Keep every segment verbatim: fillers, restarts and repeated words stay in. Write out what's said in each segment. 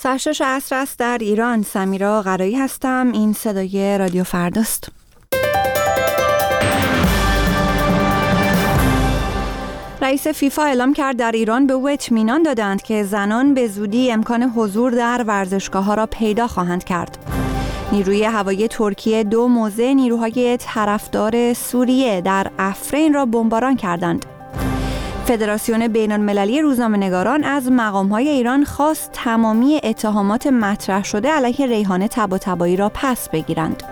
ساعت شش عصر است در ایران. سمیرا قرایی هستم. این صدای رادیو فرداست. رئیس فیفا اعلام کرد در ایران به او اطمینان دادند که زنان به زودی امکان حضور در ورزشگاه‌ها را پیدا خواهند کرد. نیروی هوایی ترکیه دو موضع نیروهای طرفدار سوریه در افرین را بمباران کردند. فدراسیون بین‌المللی روزنامه‌نگاران از مقام‌های ایران خواست تمامی اتهامات مطرح شده علیه ریحانه طباطبایی را پس بگیرند.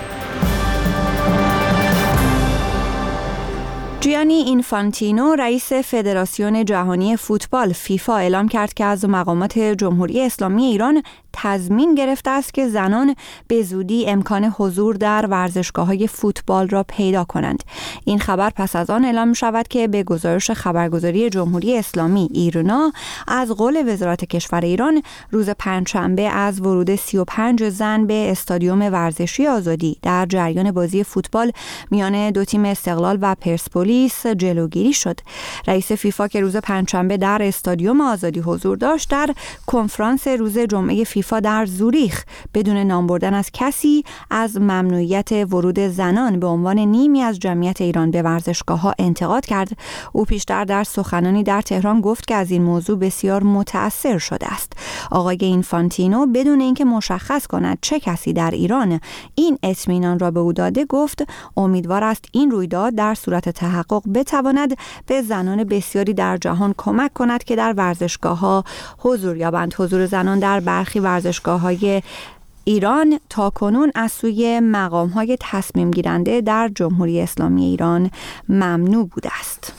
جیانی اینفانتینو رئیس فدراسیون جهانی فوتبال فیفا اعلام کرد که از مقامات جمهوری اسلامی ایران تضمین گرفته است که زنان به زودی امکان حضور در ورزشگاه‌های فوتبال را پیدا کنند. این خبر پس از آن اعلام شود که به گزارش خبرگزاری جمهوری اسلامی ایرنا از قول وزارت کشور ایران روز پنجشنبه از ورود سی و پنج زن به استادیوم ورزشی آزادی در جریان بازی فوتبال میان دو تیم استقلال و پرسپولیس جلوگیری شد. رئیس فیفا که روز پنجشنبه در استادیوم آزادی حضور داشت در کنفرانس روز جمعه فیفا در زوریخ بدون نام بردن از کسی از ممنوعیت ورود زنان به عنوان نیمی از جمعیت ایران به ورزشگاه‌ها انتقاد کرد. او پیشتر در سخنانی در تهران گفت که از این موضوع بسیار متأثر شده است. آقای اینفانتینو بدون اینکه مشخص کند چه کسی در ایران این اطمینان را به او داده گفت امیدوار است این رویداد در صورت تحقق بتواند به زنان بسیاری در جهان کمک کند که در ورزشگاه‌ها حضور یابند. حضور زنان در برخی ورزشگاه‌های ایران تاکنون از سوی مقام‌های تصمیم گیرنده در جمهوری اسلامی ایران ممنوع بوده است.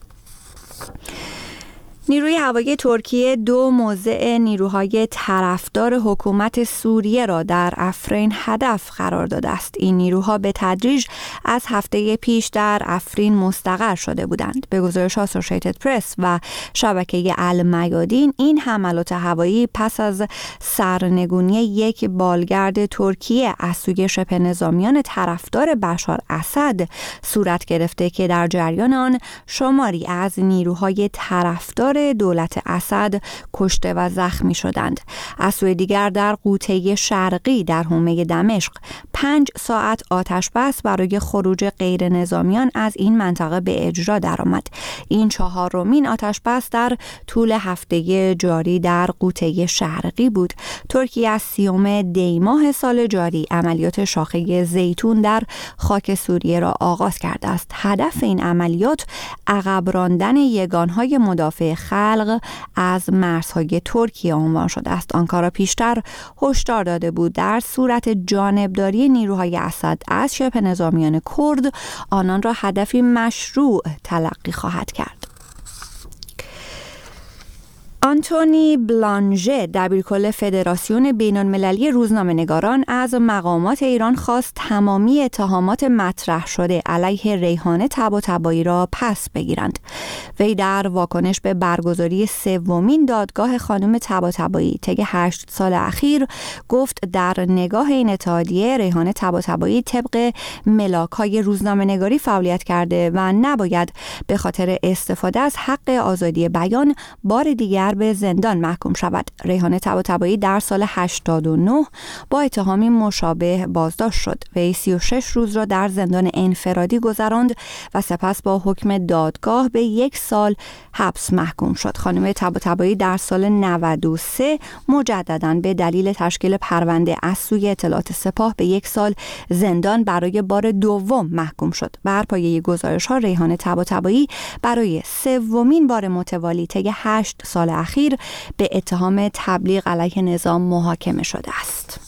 نیروی هوایی ترکیه دو موضع نیروهای طرفدار حکومت سوریه را در افرین هدف قرار داده است. این نیروها به تدریج از هفته پیش در افرین مستقر شده بودند. به گزارش آسوشیتد پرس و شبکه المیادین این حملات هوایی پس از سرنگونی یک بالگرد ترکیه از سوی شبه نظامیان طرفدار بشار اسد صورت گرفته که در جریان آن شماری از نیروهای طرفدار دولت اسد کشته و زخمی شدند. از سوی دیگر در قوطه شرقی در حومه دمشق پنج ساعت آتش بس برای خروج غیر نظامیان از این منطقه به اجرا درآمد. این چهارمین آتش بس در طول هفته جاری در قوطه شرقی بود. ترکیه از سیوم دی ماه سال جاری عملیات شاخه زیتون در خاک سوریه را آغاز کرده است. هدف این عملیات عقب راندن یگانهای مدافع خلق از مرزهای ترکیه عنوان شده است. آنکارا پیشتر هشدار داده بود در صورت جانبداری نیروهای اسد از شبه نظامیان کرد آنان را هدفی مشروع تلقی خواهد کرد. آنتونی بلانژه دبیرکل فدراسیون بین‌المللی روزنامه‌نگاران از مقامات ایران خواست تمامی اتهامات مطرح شده علیه ریحانه طباطبایی را پس بگیرند. وی در واکنش به برگزاری سومین دادگاه خانم طباطبایی طی هشت سال اخیر گفت در نگاه این اتحادیه ریحانه طباطبایی طبق ملاک‌های روزنامه‌نگاری فعالیت کرده و نباید به خاطر استفاده از حق آزادی بیان بار دیگر به زندان محکوم شود. ریحانه طباطبایی در سال هشتاد و نه با اتهامی مشابه بازداشت شد. وی سی و شش روز را در زندان انفرادی گذراند و سپس با حکم دادگاه به یک سال حبس محکوم شد. خانم طباطبایی در سال نود و سه مجدداً به دلیل تشکیل پرونده از سوی اطلاعات سپاه به یک سال زندان برای بار دوم محکوم شد. بر پایه گزارش‌ها ریحانه طباطبایی برای سومین بار متوالی طی هشت سال اخیر به اتهام تبلیغ علیه نظام محاکمه شده است.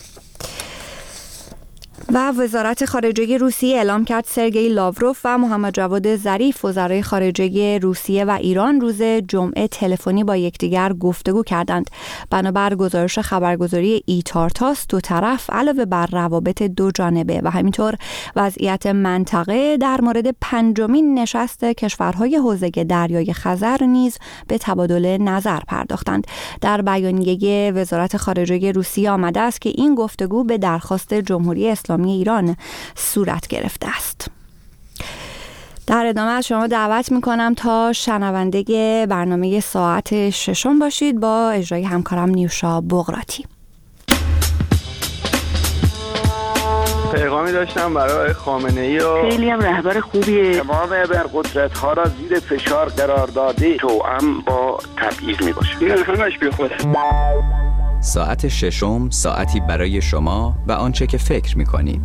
و وزارت خارجه روسیه اعلام کرد سرگئی لاوروف و محمد جواد ظریف وزرای خارجه روسیه و ایران روز جمعه تلفنی با یکدیگر گفتگو کردند. بنابر گزارش خبرگزاری ایتارتاس دو طرف علاوه بر روابط دو جانبه و همینطور وضعیت منطقه در مورد پنجمین نشست کشورهای حوزه دریای خزر نیز به تبادل نظر پرداختند. در بیانیه وزارت خارجه روسیه آمده است که این گفتگو به درخواست جمهوری اسلامی ایران صورت گرفته است. در ادامه از شما دعوت میکنم تا شنونده برنامه ساعت ششم باشید با اجرای همکارم نیوشا بغراتی. پیغامی داشتم برای خامنه‌ای و خیلی هم رهبر خوبیه. تمام ابرقدرت‌ها را زیر فشار قرار داده، توأم با تبعیض میباشه. این همش بی خود. ساعت ششم، ساعتی برای شما و آنچه که فکر میکنید.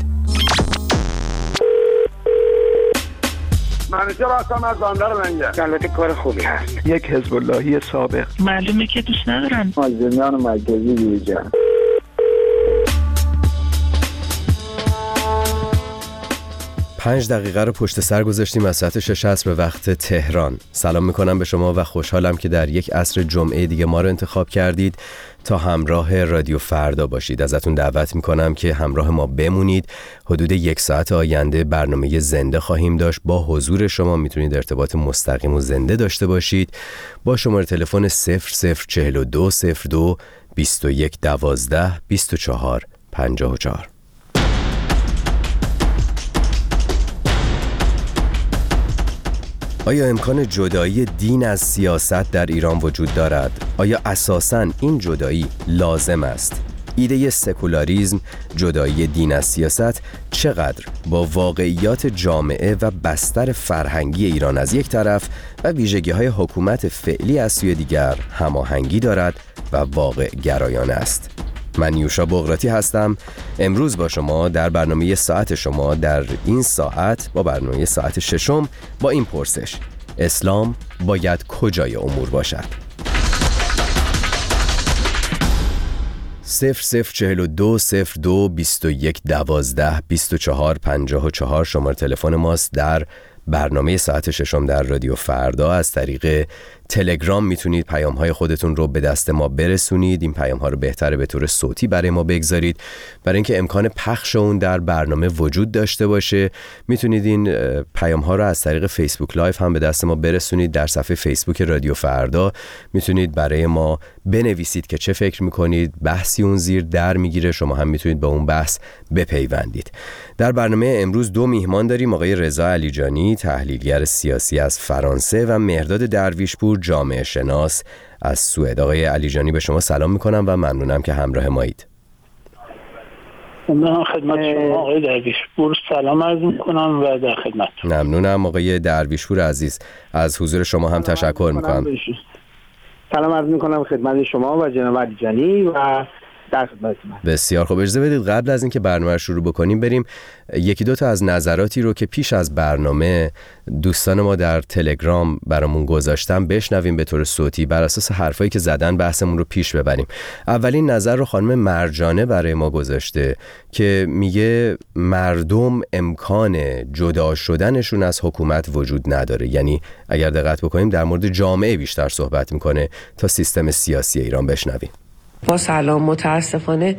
منیجر هستم از بندر منگه. البته کار خوبی هست. یک حزب اللهی سابق. معلومه که دوست ندارن. مازنیان مرکزی دیجا. پنج دقیقه رو پشت سر گذاشتیم از ساعت شش عصر به وقت تهران. سلام میکنم به شما و خوشحالم که در یک عصر جمعه دیگه ما رو انتخاب کردید تا همراه رادیو فردا باشید. ازتون دعوت میکنم که همراه ما بمونید. حدود یک ساعت آینده برنامه زنده خواهیم داشت. با حضور شما میتونید ارتباط مستقیم و زنده داشته باشید با شماره تلفن صفر صفر چهل و دو صفر دو بیست و یک دوازده بیست و چهار پنجاه و چهار. آیا امکان جدایی دین از سیاست در ایران وجود دارد؟ آیا اساساً این جدایی لازم است؟ ایده سکولاریسم، جدایی دین از سیاست، چقدر با واقعیات جامعه و بستر فرهنگی ایران از یک طرف و ویژگی‌های حکومت فعلی از سوی دیگر هماهنگی دارد و واقع گرایانه است؟ من نیوشا بغراتی هستم. امروز با شما در برنامه ساعت شما در این ساعت با برنامه ساعت ششم با این پرسش: اسلام باید کجای امور باشد؟ صفر صفر چهل و دو صفر دو بیست و یک دوازده بیست و چهار پنجاه و چهار شماره تلفن ماست. در برنامه ساعت ششم در رادیو فردا از طریق تلگرام میتونید پیام‌های خودتون رو به دست ما برسونید. این پیام‌ها رو بهتره به طور صوتی برای ما بگذارید برای اینکه امکان پخش اون در برنامه وجود داشته باشه. میتونید این پیام‌ها رو از طریق فیسبوک لایو هم به دست ما برسونید. در صفحه فیسبوک رادیو فردا میتونید برای ما بنویسید که چه فکر میکنید، بحثی اون زیر در میگیره، شما هم میتونید به اون بحث بپیوندید. در برنامه امروز دو میهمان داریم: آقای رضا علیجانی، تحلیلگر سیاسی از فرانسه، و مهرداد درویشپور، جامعه شناس از سوئد. آقای علیجانی به شما سلام میکنم و ممنونم که همراه مایید. من خدمت شما آقای درویشپور سلام عرض میکنم و در خدمت. ممنونم آقای درویشپور عزیز، از حضور شما هم تشکر میکنم. سلام عرض میکنم خدمت شما و جناب علیجانی و در خدمتتون. بسیار خوب. اجازه بدید قبل از اینکه برنامه رو شروع بکنیم بریم یکی دو تا از نظراتی رو که پیش از برنامه دوستان ما در تلگرام برامون گذاشتن بشنویم به طور صوتی، بر اساس حرفایی که زدن بحثمون رو پیش ببریم. اولین نظر رو خانم مرجانه برای ما گذاشته که میگه مردم امکان جدا شدنشون از حکومت وجود نداره. یعنی اگر دقت بکنیم در مورد جامعه بیشتر صحبت میکنه تا سیستم سیاسی ایران. بشنویم. با سلام. متاسفانه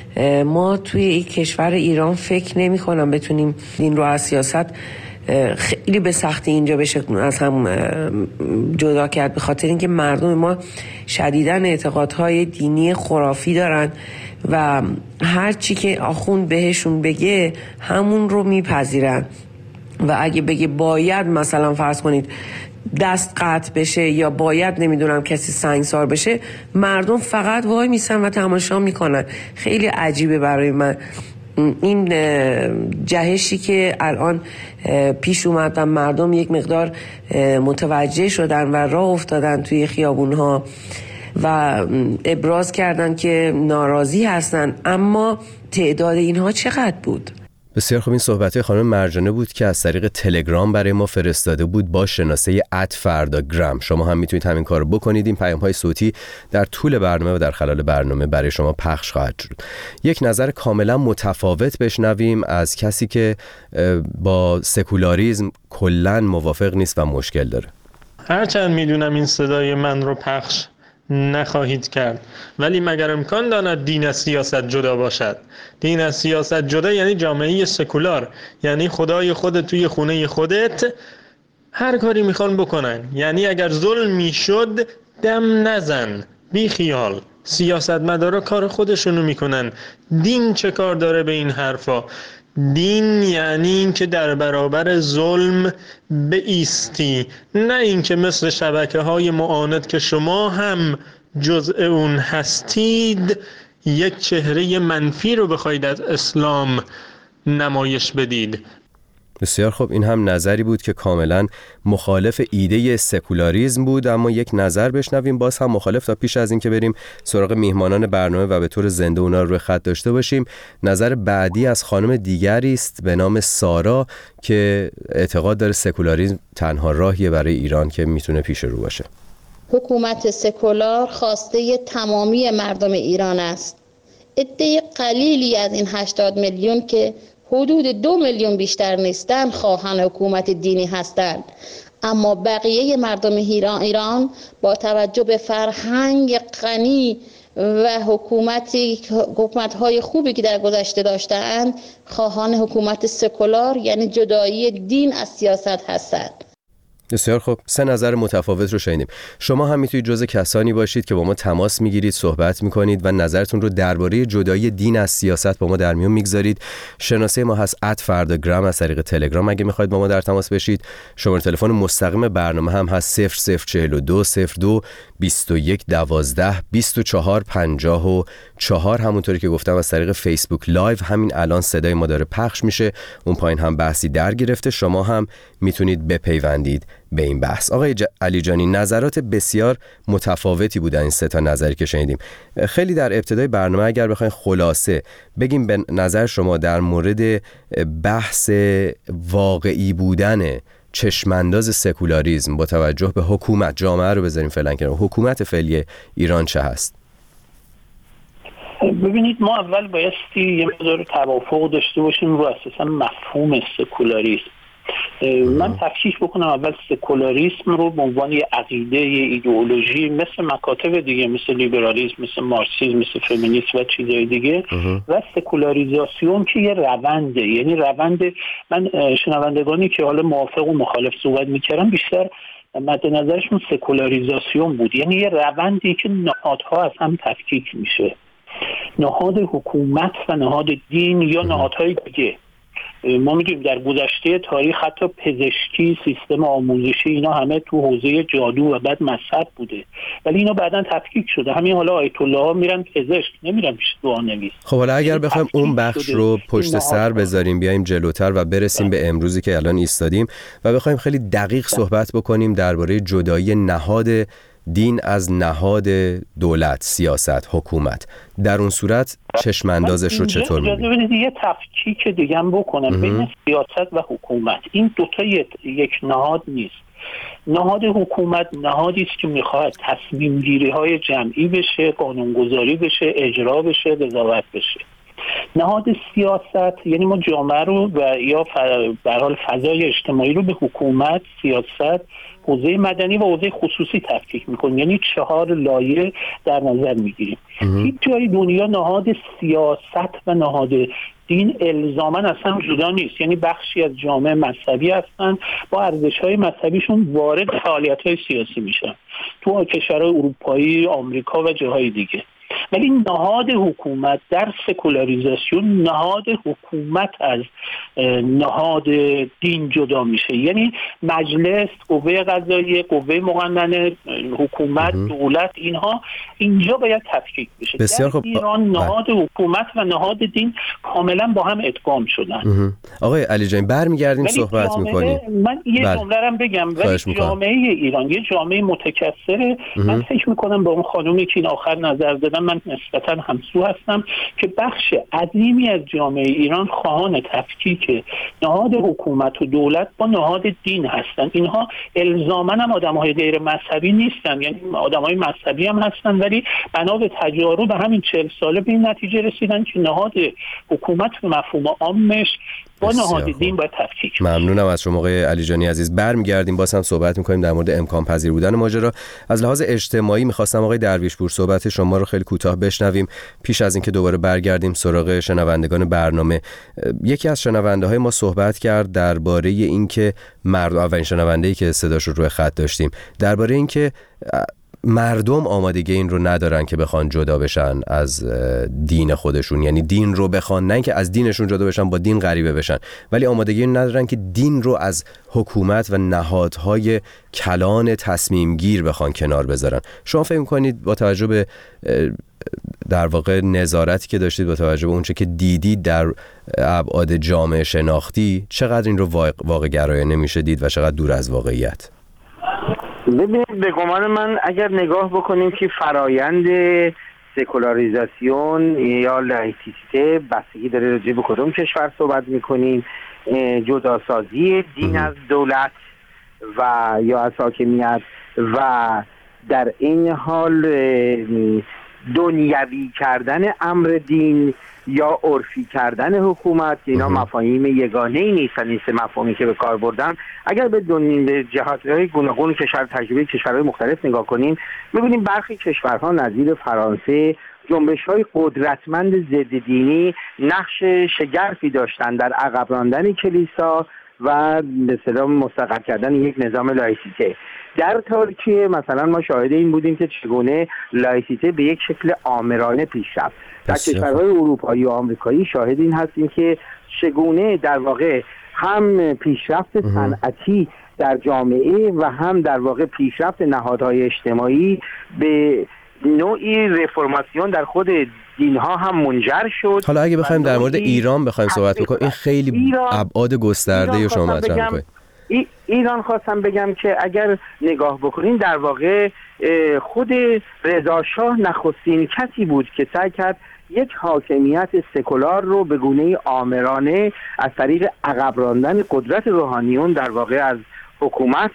ما توی این کشور ایران فکر نمی کنم بتونیم دین رو از سیاست خیلی به سختی اینجا بشه از هم جدا کرد، به خاطر اینکه مردم ما شدیداً اعتقادهای دینی خرافی دارن و هر چی که آخوند بهشون بگه همون رو میپذیرن و اگه بگه باید مثلا فرض کنید دست قطع بشه یا باید نمیدونم کسی سنگسار بشه، مردم فقط وای میسن و تماشا میکنن. خیلی عجیبه برای من این جهشی که الان پیش اومد و مردم یک مقدار متوجه شدن و راه افتادن توی خیابونها و ابراز کردن که ناراضی هستن. اما تعداد اینها چقدر بود؟ بسیار خوب. این صحبت‌های خانم مرجانه بود که از طریق تلگرام برای ما فرستاده بود با شناسه ات فرداگرام. شما هم میتونید همین کارو بکنید. این پیام‌های صوتی در طول برنامه و در خلال برنامه برای شما پخش خواهد شد. یک نظر کاملا متفاوت بشنویم از کسی که با سکولاریسم کلاً موافق نیست و مشکل داره. هرچند میدونم این صدای من رو پخش نخواهید کرد، ولی مگر امکان داند دین از سیاست جدا باشد؟ دین از سیاست جدا یعنی جامعه سکولار، یعنی خدای خودت توی خونه خودت هر کاری میخوان بکنن. یعنی اگر ظلم میشد دم نزن، بی خیال. سیاستمدارا کار خودشونو میکنن، دین چه کار داره به این حرفا؟ دین یعنی این که در برابر ظلم بایستی، نه این که مثل شبکه های معاند که شما هم جزء اون هستید یک چهره منفی رو بخواید از اسلام نمایش بدید. بسیار خوب، این هم نظری بود که کاملا مخالف ایده سکولاریسم بود، اما یک نظر بشنویم باز هم مخالف تا پیش از این که بریم سراغ میهمانان برنامه و به طور زنده اونا رو روی خط داشته باشیم. نظر بعدی از خانم دیگری است به نام سارا که اعتقاد داره سکولاریسم تنها راهیه برای ایران که میتونه پیش رو باشه. حکومت سکولار خواسته تمامی مردم ایران است. عده قلیلی از این هشتاد میلیون که حدود دو میلیون بیشتر نیستند خواهان حکومت دینی هستند، اما بقیه مردم ایران با توجه به فرهنگ غنی و حکومتی حکومت‌های خوبی که در گذشته داشته‌اند خواهان حکومت سکولار یعنی جدایی دین از سیاست هستند. بسیار خوب، سه نظر متفاوت رو شنیدیم. شما هم میتونید جزء کسانی باشید که با ما تماس میگیرید، صحبت میکنید و نظرتون رو درباره جدایی دین از سیاست با ما در میون میگذارید. شناسه ما هست ات فرداگرام از طریق تلگرام. اگه میخواید با ما در تماس بشید، شماره تلفن مستقیم برنامه هم هست صفر صفر چهل و دو صفر دو بیست و یک دوازده بیست و چهار پنجاه و چهار. همونطوری که گفتم از طریق فیسبوک لایو همین الان صدای ما داره پخش میشه، اون پایین هم بحثی در گرفته، شما هم میتونید بپیوندید به این بحث. آقای ج... علی جانی، نظرات بسیار متفاوتی بودن این سه تا نظری که شنیدیم. خیلی در ابتدای برنامه اگر بخواید خلاصه بگیم به نظر شما در مورد بحث واقعی بودن چشمانداز سکولاریسم با توجه به حکومت، جامعه رو بذاریم فعلا کنار، حکومت فعلی ایران چه هست؟ ببینید، ما اول بایستی یه مقدار توافق داشته باشیم رو اساسا مفهوم سکولاریسم. من تفکیک بکنم اول سکولاریسم رو به عنوان یه عقیده، یه ایدئولوژی مثل مکاتب دیگه، مثل لیبرالیسم، مثل مارکسیسم، مثل فمینیسم و چیزای دیگه و سکولاریزاسیون که یه رونده، یعنی روند. من شنوندگانی که حالا موافق و مخالف صحبت میکردم بیشتر مد نظرشون سکولاریزاسیون بود، یعنی یه روندی که نهادها از هم تفکیک میشه، نهاد حکومت و نهاد دین یا نهادهای دیگه. ما میدونیم در گذشته تاریخ حتی پزشکی، سیستم آموزشی، اینا همه تو حوزه جادو و بعد مذهب بوده، ولی اینا بعداً تفکیک شده. همین حالا آیت الله ها میرن پزشک، نمیرن پیش دعانویس. خب حالا اگر بخوایم اون بخش رو پشت سر بذاریم، بیایم جلوتر و برسیم به امروزی که الان ایستادیم و بخوایم خیلی دقیق صحبت بکنیم درباره جدایی نهاد دین از نهاد دولت، سیاست، حکومت، در اون صورت چشم اندازش رو چطور می‌بینید؟ اجازه بدید یه تفکیک دیگه هم بکنم بین سیاست و حکومت. این دوتا یک نهاد نیست. نهاد حکومت نهادی است که میخواد تصمیم گیری های جمعی بشه، قانونگذاری بشه، اجرا بشه، قضاوت بشه. نهاد سیاست یعنی ما جامعه رو و یا به هر حال فضای اجتماعی رو به حکومت، سیاست، حوزه مدنی و حوزه خصوصی تفکیک میکنیم، یعنی چهار لایه در نظر میگیریم. هیچ جای دنیا نهاد سیاست و نهاد دین الزاماً اصلا جدا نیست، یعنی بخشی از جامعه مذهبی هستن، با ارزش‌های مذهبیشون وارد فعالیت‌های سیاسی میشن تو کشورهای اروپایی، آمریکا و جاهای دیگه. ولی نهاد حکومت در سکولاریزاسیون، نهاد حکومت از نهاد دین جدا میشه، یعنی مجلس، قوه قضاییه، قوه مقننه، حکومت، دولت، اینها اینجا باید تفکیک بشه. بسیار در ایران نهاد حکومت و نهاد دین کاملا با هم ادغام شدن. آقای علی جان برمیگردیم صحبت میکنیم. من یه جمله رو بگم، ولی جامعه ایران یه جامعه متکثره. من فکر میکنم با اون خانومی که این آخر نظر دادم من نسبتا همسو هستم که بخش عظیمی از جامعه ایران خواهان تفکیک نهاد حکومت و دولت با نهاد دین هستن. اینها الزاماً هم آدم‌های غیر مذهبی نیستن، یعنی آدم‌های مذهبی هم هستن، ولی بنا به تجارب همین چهل ساله به این نتیجه رسیدن که نهاد حکومت و مفهوم عامش با نهاد دین باید تفکیک. ممنونم از شما آقای علی جانی عزیز. برمیگردیم باز هم صحبت می‌کنیم در مورد امکان پذیر بودن ماجرا. از لحاظ اجتماعی می‌خواستم آقای درویشپور صحبت شما رو خیلی کوتاه بشنویم پیش از اینکه دوباره برگردیم سراغ شنوندگان برنامه. یکی از شنونده‌های ما صحبت کرد درباره اینکه مردم، اولین شنونده‌ای که صداش رو روی خط داشتیم، درباره اینکه مردم آمادگی این رو ندارن که بخوان جدا بشن از دین خودشون، یعنی دین رو بخوان، نه که از دینشون جدا بشن با دین غریبه بشن، ولی آمادگی این ندارن که دین رو از حکومت و نهادهای کلان تصمیم گیر بخوان کنار بذارن. شما فکر می‌کنید با توجه به در واقع نظارتی که داشتید، با توجه به اونچه که دیدید در ابعاد جامعه شناختی، چقدر این رو واقع گرایانه میشه دید و چقدر دور از واقعیت؟ ببینید، به گمان من اگر نگاه بکنیم که فرایند سکولاریزاسیون یا لایسیته بستگی داره راجع به کدوم کشور صحبت میکنیم، جداسازی دین از دولت و یا از حاکمیت و در این حال دنیوی کردن امر دین یا عرفی کردن حکومت، اینا مفاهیم یگانه ای نیستن. این سه مفاهیمی که به کار بردن اگر به دنیای جهات‌های گوناگون کشور تجربه کشورهای مختلف نگاه کنیم، می‌بینیم برخی کشورها نظیر فرانسه جنبش‌های قدرتمند ضد دینی نقش شگرفی داشتند در عقب راندن کلیسا و به اصطلاح مستقر کردن یک نظام لایسیته. در ترکیه مثلا ما شاهد این بودیم که چگونه لایسیته به یک شکل آمرانه پیش رفت. در کشورهای اروپایی و آمریکایی شاهد این هستیم که چگونه در واقع هم پیشرفت صنعتی در جامعه و هم در واقع پیشرفت نهادهای اجتماعی به نوعی رفرماسیون در خود دینها هم منجر شد. حالا اگه بخوایم در مورد ایران بخوایم صحبت بکنیم، این خیلی ابعاد گسترده شما مطرح می‌کنید. ای ایران خواستم بگم که اگر نگاه بکنین در واقع خود رضا شاه نخستین کسی بود که سعی کرد یک حاکمیت سکولار رو به گونه آمرانه از طریق عقب راندن قدرت روحانیون در واقع از حکومت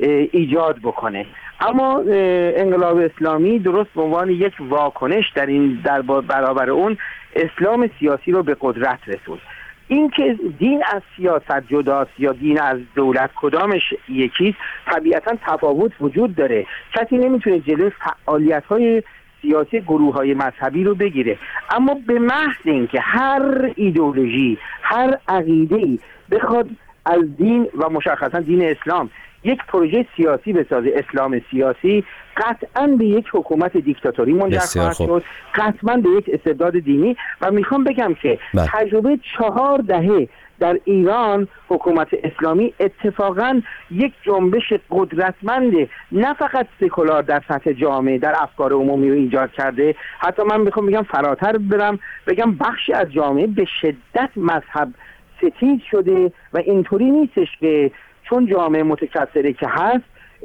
ایجاد بکنه. اما انقلاب اسلامی درست به عنوان یک واکنش در این در برابر اون اسلام سیاسی رو به قدرت رسوند. این که دین از سیاست جداست یا دین از دولت کدامش یکیست، طبیعتا تفاوت وجود داره. کسی نمیتونه جلوی فعالیت‌های سیاسی گروه‌های مذهبی رو بگیره، اما به محض اینکه هر ایدئولوژی، هر عقیده‌ای بخواد از دین و مشخصا دین اسلام یک پروژه سیاسی بسازه، اسلام سیاسی، قطعاً به یک حکومت دیکتاتوری منجر خواهد شد، قطعاً به یک استبداد دینی. و میخوام بگم که بله. تجربه چهار دهه در ایران حکومت اسلامی اتفاقاً یک جنبش قدرتمند نه فقط سکولار در سطح جامعه در افکار عمومی رو ایجاد کرده، حتی من میخوام بگم فراتر برم بگم بخشی از جامعه به شدت مذهب ستیز شده و اینطوری نیستش که چون جامعه متکثره که هست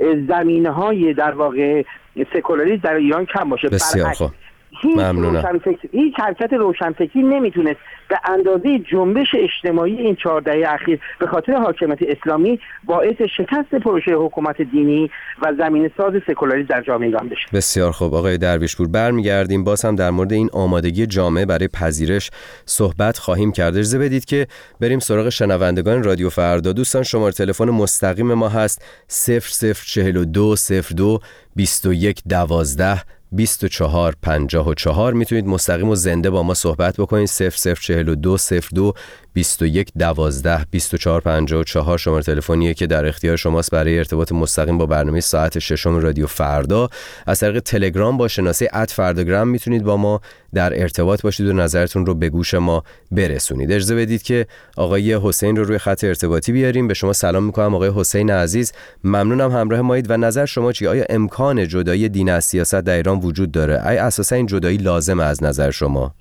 زمینه‌های در واقع سکولاریسم در ایران کم باشه. بسیار خوب، ممنونم. هیچ حرکت روشنفکری نمیتونست به اندازه جنبش اجتماعی این چهار دهه اخیر به خاطر حاکمیت اسلامی باعث شکست پروژه حکومت دینی و زمین ساز سکولاریسم در جامعه ایران بشه. بسیار خوب آقای درویشپور، برمیگردیم باز هم در مورد این آمادگی جامعه برای پذیرش صحبت خواهیم کرد. اجازه بدید که بریم سراغ شنوندگان رادیو فردا. دوستان شماره تلفن مستقیم ما هست صفر صفر چهل و دو صفر دو بیست و یک دوازده بیست و چهار پنجاه و چهار. میتونید مستقیم و زنده با ما صحبت بکنید. صفر صفر چهل و دو صفر دو بیست و یک دوازده بیست و چهار پنجاه و چهار شماره تلفنیه که در اختیار شماست برای ارتباط مستقیم با برنامه ساعت ششم رادیو فردا. از طریق تلگرام با شناسه ات فرداگرام میتونید با ما در ارتباط باشید و نظرتون رو به گوش ما برسونید. اجازه بدید که آقای حسین رو روی خط ارتباطی بیاریم. به شما سلام میکنم آقای حسین عزیز، ممنونم همراه مایید. و نظر شما چیه؟ آیا امکان جدایی دین از سیاست در ایران وجود داره؟ آیا اساسا این جدایی لازمه از نظر شما؟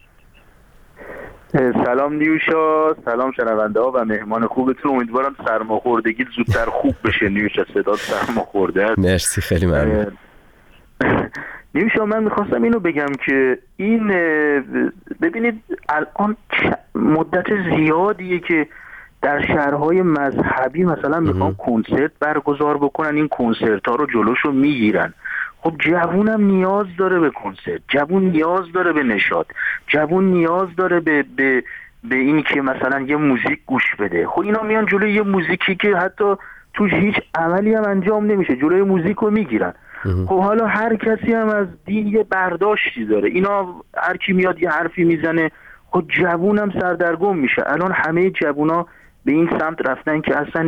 سلام نیوشا، سلام شنونده ها و مهمان خوبتون. امیدوارم سرماخوردگی زودتر خوب بشه. نیوشا صدات سرماخورده است. مرسی، خیلی ممنون. نیوشا من میخواستم اینو بگم که این ببینید الان مدت زیادیه که در شهرهای مذهبی مثلا میخوان کنسرت برگزار بکنن، این کنسرت ها رو جلوشو میگیرن. خب جوونم نیاز داره به کنسرت، جوون نیاز داره به نشاط، جوون نیاز داره به به به اینی که مثلا یه موزیک گوش بده. خب اینا میان جلوی یه موزیکی که حتی توش هیچ عملی هم انجام نمیشه، جلوی موزیک رو میگیرن. خب حالا هر کسی هم از دین یه برداشتی داره، اینا هر کی میاد یه حرفی میزنه، خب جوونم سردرگم میشه. الان همه جوونا به این سمت رفتن که اصلا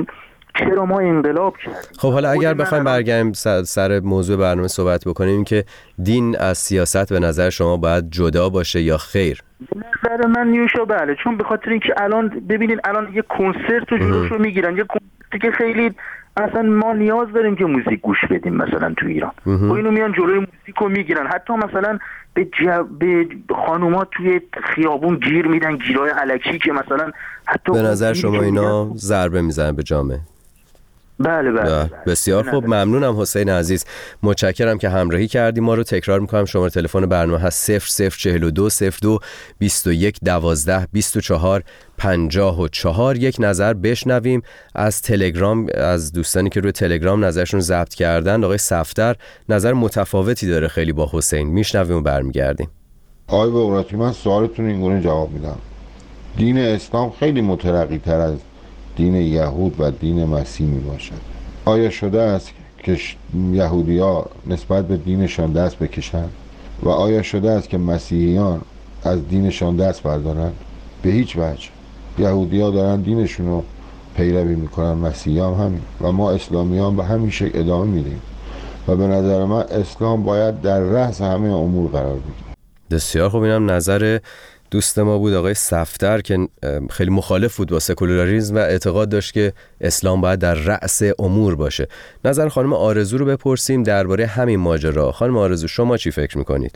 چرا ما انقلاب کردیم. خب حالا اگر بخوایم برگردیم سر موضوع برنامه صحبت بکنیم که دین از سیاست به نظر شما باید جدا باشه یا خیر؟ به نظر من نیوشا بله، چون به خاطر اینکه الان ببینید الان یه کنسرت رو جلوشو میگیرن، یه کنسرتی که خیلی اصلا ما نیاز داریم که موزیک گوش بدیم مثلا تو ایران و اینو میان جلوی موزیک رو میگیرن، حتی مثلا به, جو... به خانوما توی خیابون گیر میدن، گیرای الکی که مثلا حتی به نظر شما اینا ضربه میزنن به جامعه؟ بله بله, بله. بسیار خوب، ممنونم حسین عزیز، متشکرم که همراهی کردیم. ما رو تکرار میکنم، شماره تلفن برنامه هست صفر صفر چهل و دو صفر دو بیست و یک دوازده بیست و چهار پنجاه و چهار. یک نظر بشنویم از تلگرام، از دوستانی که روی تلگرام نظرشون ضبط کردن. آقای صفدر نظر متفاوتی داره خیلی با حسین، میشنویم و برمیگردیم. آقای بقراطی، من سوالتون اینگونه جواب میدم. دین اسلام خیلی مترقی تر از دین یهود و دین مسیح می باشد. آیا شده است که یهودی‌ها نسبت به دینشان دست بکشند و آیا شده است که مسیحیان از دینشان دست بردارند؟ به هیچ وجه. یهودی‌ها دارن دینشون رو پیروی میکنن، مسیحیان همین، و ما اسلامیان به همین شکل ادامه میدیم و به نظر من اسلام باید در رأس همه امور قرار بگیره. بسیار خوب، اینم نظر دوست ما بود آقای صفدر که خیلی مخالف بود با سکولاریسم و اعتقاد داشت که اسلام باید در رأس امور باشه. نظر خانم آرزو رو بپرسیم درباره همین ماجرا. خانم آرزو، شما چی فکر میکنید؟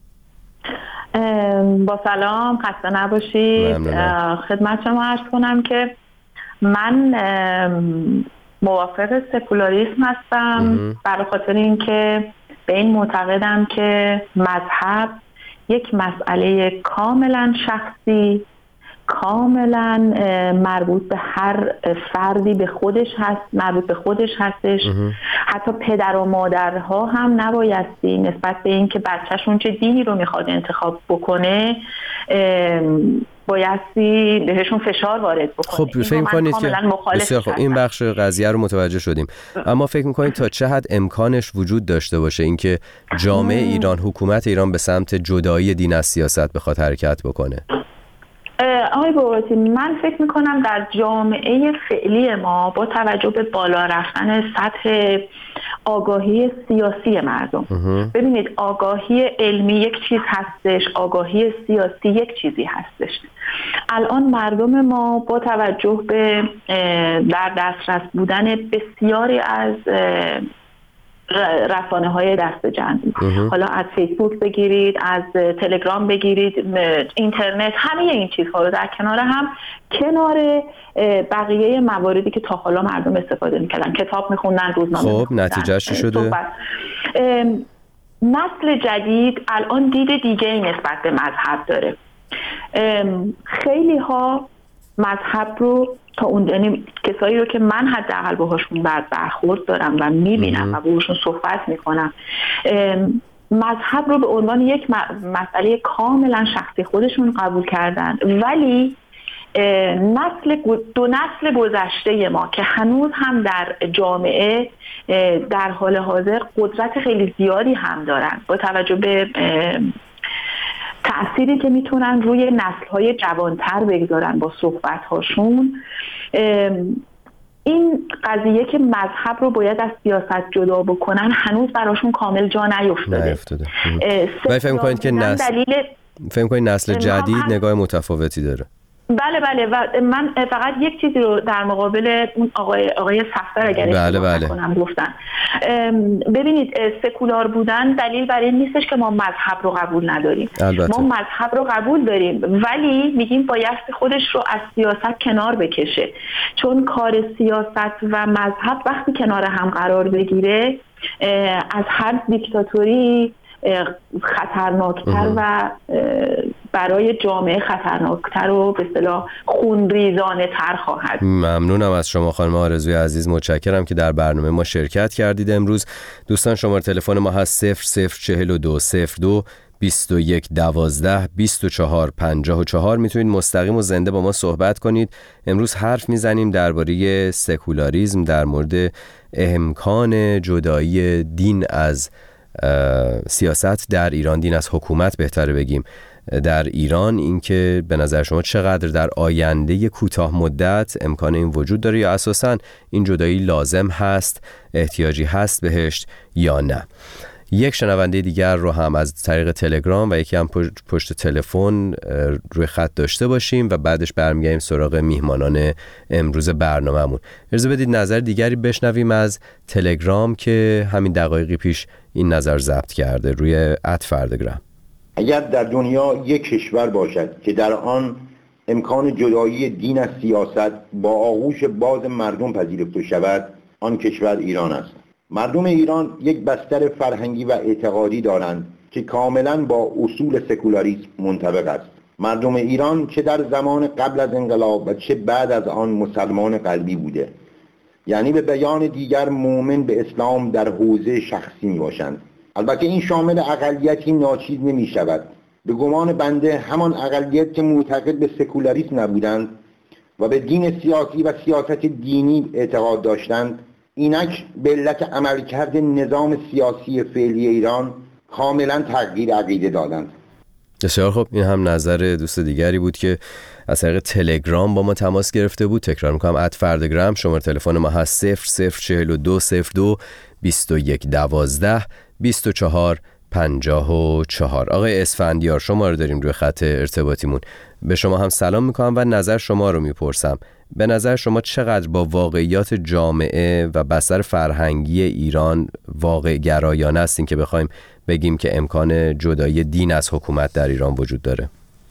با سلام، خسته نباشید. خدمت شما عرض کنم که من موافق سکولاریسم هستم، برای خاطر اینکه به این معتقدم که مذهب یک مسئله کاملا شخصی، کاملا مربوط به هر فردی به خودش هست، مربوط به خودش هستش. حتی پدر و مادرها هم نبایستی نسبت به این که بچهشون چه دینی رو میخواد انتخاب بکنه بایستی بهشون فشار وارد بکنه. خب فکر می‌کنید که بسیار خب این بخش قضیه رو متوجه شدیم، اما فکر می‌کنید تا چه حد امکانش وجود داشته باشه اینکه جامعه ایران، حکومت ایران به سمت جدایی دین از سیاست بخواد حرکت بکنه؟ آقای بقراطی، من فکر میکنم در جامعه فعلی ما با توجه به بالا رفتن سطح آگاهی سیاسی مردم، ببینید آگاهی علمی یک چیز هستش، آگاهی سیاسی یک چیزی هستش. الان مردم ما با توجه به در دسترس بودن بسیاری از رسانه های دست جمعی، حالا از فیسبوک بگیرید، از تلگرام بگیرید، اینترنت، همه این چیزها رو در کنار هم، کنار بقیه مواردی که تا حالا مردم استفاده میکردن، کتاب میخوندن، روزنامه خب نتیجهش چی شده؟ نسل جدید الان دید دیگه نسبت به مذهب داره. خیلی ها مذهب رو تا اون، یعنی کسایی رو که من حداقل باهاشون بعد برخورد دارم و میبینم و باهاشون صحبت میکنم، مذهب رو به عنوان یک مسئله کاملا شخصی خودشون قبول کردن، ولی نسل دو نسل گذشته ما که هنوز هم در جامعه در حال حاضر قدرت خیلی زیادی هم دارن با توجه به تأثیری که میتونن روی نسل‌های جوانتر بگذارن با صحبت‌هاشون، این قضیه که مذهب رو باید از سیاست جدا بکنن هنوز براشون کامل جا نیفتاده. نیفتاده. ولی فهم کنید که نسل دلیل... فهم کنید نسل جدید نگاه متفاوتی داره. بله بله، و من فقط یک چیزی رو در مقابل اون آقای آقای صفدر اگر بله بله. کنم گفتن، ببینید سکولار بودن دلیل بر این نیستش که ما مذهب رو قبول نداریم. البته. ما مذهب رو قبول داریم ولی میگیم باید خودش رو از سیاست کنار بکشه، چون کار سیاست و مذهب وقتی کنار هم قرار بگیره از هر دیکتاتوری خطرناکتر و برای جامعه خطرناکتر و به اصطلاح خونریزانه تر خواهد. ممنونم از شما خانم آرزوی عزیز، متشکرم که در برنامه ما شرکت کردید امروز. دوستان شماره تلفن ما هست صفر صفر چهل و دو صفر دو بیست و یک دوازده بیست و چهار پنجاه و چهار. میتونید مستقیم و زنده با ما صحبت کنید. امروز حرف میزنیم درباره سکولاریسم، در مورد امکان جدایی دین از سیاست در ایران، دین از حکومت بهتره بگیم در ایران، اینکه به نظر شما چقدر در آینده کوتاه مدت امکان این وجود داره یا اساساً این جدایی لازم هست، احتیاجی هست بهش یا نه. یک شنونده دیگر رو هم از طریق تلگرام و یکی هم پشت تلفن روی خط داشته باشیم و بعدش برمیگردیم سراغ میهمانان امروز برنامه‌مون. اجازه بدید نظر دیگری بشنویم از تلگرام که همین دقایقی پیش این نظر ضبط کرده روی ات فردگرام. اگر در دنیا یک کشور باشد که در آن امکان جدایی دین از سیاست با آغوش باز مردم پذیرفته شود، آن کشور ایران است. مردم ایران یک بستر فرهنگی و اعتقادی دارند که کاملا با اصول سکولاریسم منطبق است. مردم ایران چه در زمان قبل از انقلاب و چه بعد از آن مسلمان قلبی بوده، یعنی به بیان دیگر مؤمن به اسلام در حوزه شخصی می باشند. البته این شامل اقلیتی ناچیز نمی شود. به گمان بنده همان اقلیت که معتقد به سکولاریسم نبودند و به دین سیاسی و سیاست دینی اعتقاد داشتند، اینک به علت عملکرد نظام سیاسی فعلی ایران کاملا تغییر عقیده دادند. بسیار خب، این هم نظر دوست دیگری بود که از طریق تلگرام با ما تماس گرفته بود. تکرار میکنم ات فردگرام، شماره تلفن ما هست صفر صفر چهل و دو صفر دو بیست و یک دوازده بیست و چهار پنجاه و چهار. آقای اسفندیار شما رو داریم روی خط ارتباطیمون. به شما هم سلام میکنم و نظر شما رو میپرسم. به نظر شما چقدر با واقعیات جامعه و بستر فرهنگی ایران واقع گرایانه است این که بخوایم بگیم که امکان جدایی دین از حکومت در ایران وجود داره؟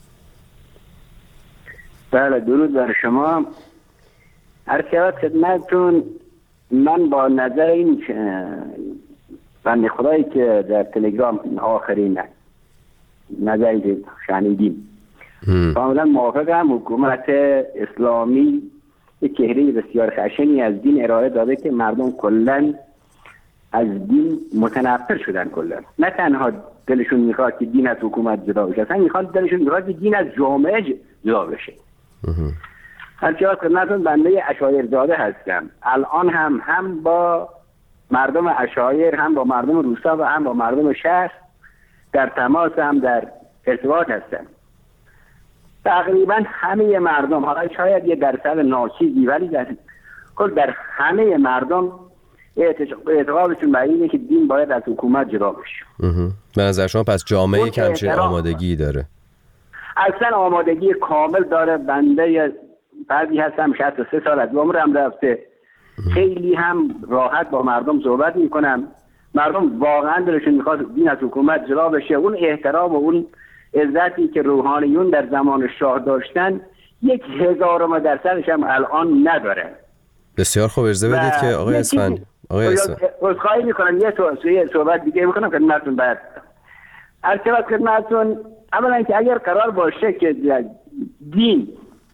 بله، درود بر شما. عرض شود خدمتتون، من با نظر این بنده خدایی که در تلگرام آخرین نظری که شنیدیم کاملا موافقم. حکومت اسلامی یک چهره بسیار خشنی از دین ارائه داده که مردم کلا از دین متنفر شدن. کلا نه تنها دلشون میخواد که دین از حکومت جدا بشه، اصلا میخواد دلشون میخواد که دین از جامعه جدا بشه. هرچند خدمتتون بنده عشایر زاده هستم، الان هم هم با مردم عشایر، هم با مردم روستا و هم با مردم شهر در تماس، هم در ارتباط هستم. تقریبا همه مردم، حالا شاید یه درصد ناچیزی، ولی در کل در همه مردم اعتقادشون بر اینه که دین باید از حکومت جدا بشه. به نظر شما پس جامعه کمچین آمادگی داره؟ اصلا آمادگی کامل داره. بنده بعضی هستم شصت و سه سال از عمرم رفته، خیلی هم راحت با مردم صحبت میکنم. مردم واقعا دلشون میخواد دین از حکومت جدا بشه. اون احترام و اون عزتی که روحانیون در زمان شاه داشتن یک هزارم درصدش هم الان نداره. بسیار خوب. اجازه بدید که آقای اسفند آقای اسفند عذرخواهی میکنم یه صحبت دیگه میکنم خدمتتون. بعد البته خدمتتون اولا که اگر قرار باشه که دین،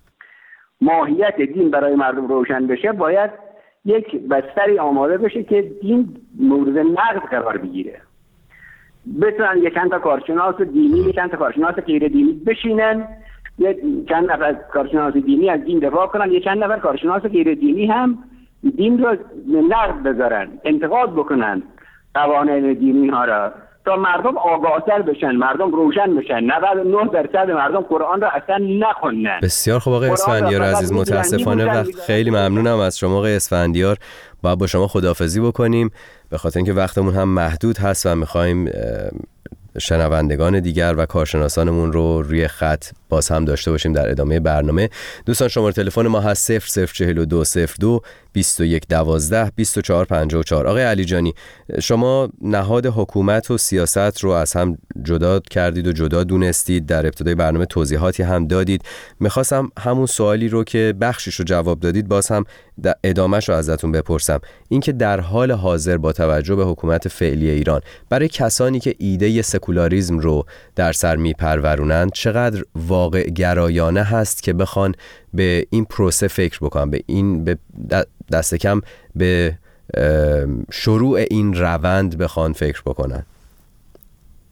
ماهیت دین برای مردم روشن بشه، باید یک بستری آماده بشه که دین مورد نقد قرار بگیره. بتونن یک چند تا کارشناس دینی، یک چند تا کارشناس غیر دینی بشینن، یک چند نفر کارشناس دینی از دین دفاع کنن، یک چند نفر کارشناس غیر دینی هم دین رو نقد بذارن، انتقاد بکنن قوانین دینی ها را، تا مردم آگاهتر بشن، مردم روشن بشن. نود و نه درصد مردم قرآن را اصلا نخوندن. بسیار خوب آقای اسفندیار عزیز، متاسفانه وقت خیلی ممنونم از شما آقای اسفندیار. باید با شما خداحافظی بکنیم به خاطر اینکه وقتمون هم محدود هست و میخوایم شنوندگان دیگر و کارشناسانمون رو روی خط باز هم داشته باشیم در ادامه برنامه. دوستان شماره تلفن ما هست صفر صفر چهل و دو صفر دو بیست و یک دوازده بیست و چهار پنجاه و چهار. آقای علیجانی، شما نهاد حکومت و سیاست رو از هم جدا کردید و جدا دونستید، در ابتدای برنامه توضیحاتی هم دادید. میخواستم همون سوالی رو که بخشش رو جواب دادید باز هم ادامهش رو ازتون بپرسم. اینکه در حال حاضر با توجه به حکومت فعلی ایران، برای کسانی که ایده سکولاریسم رو در سر میپرورونند، چقدر واقع گرایانه هست که بخوان به این پروسه فکر بکنن، به این به دست کم به شروع این روند بخوان فکر بکنن؟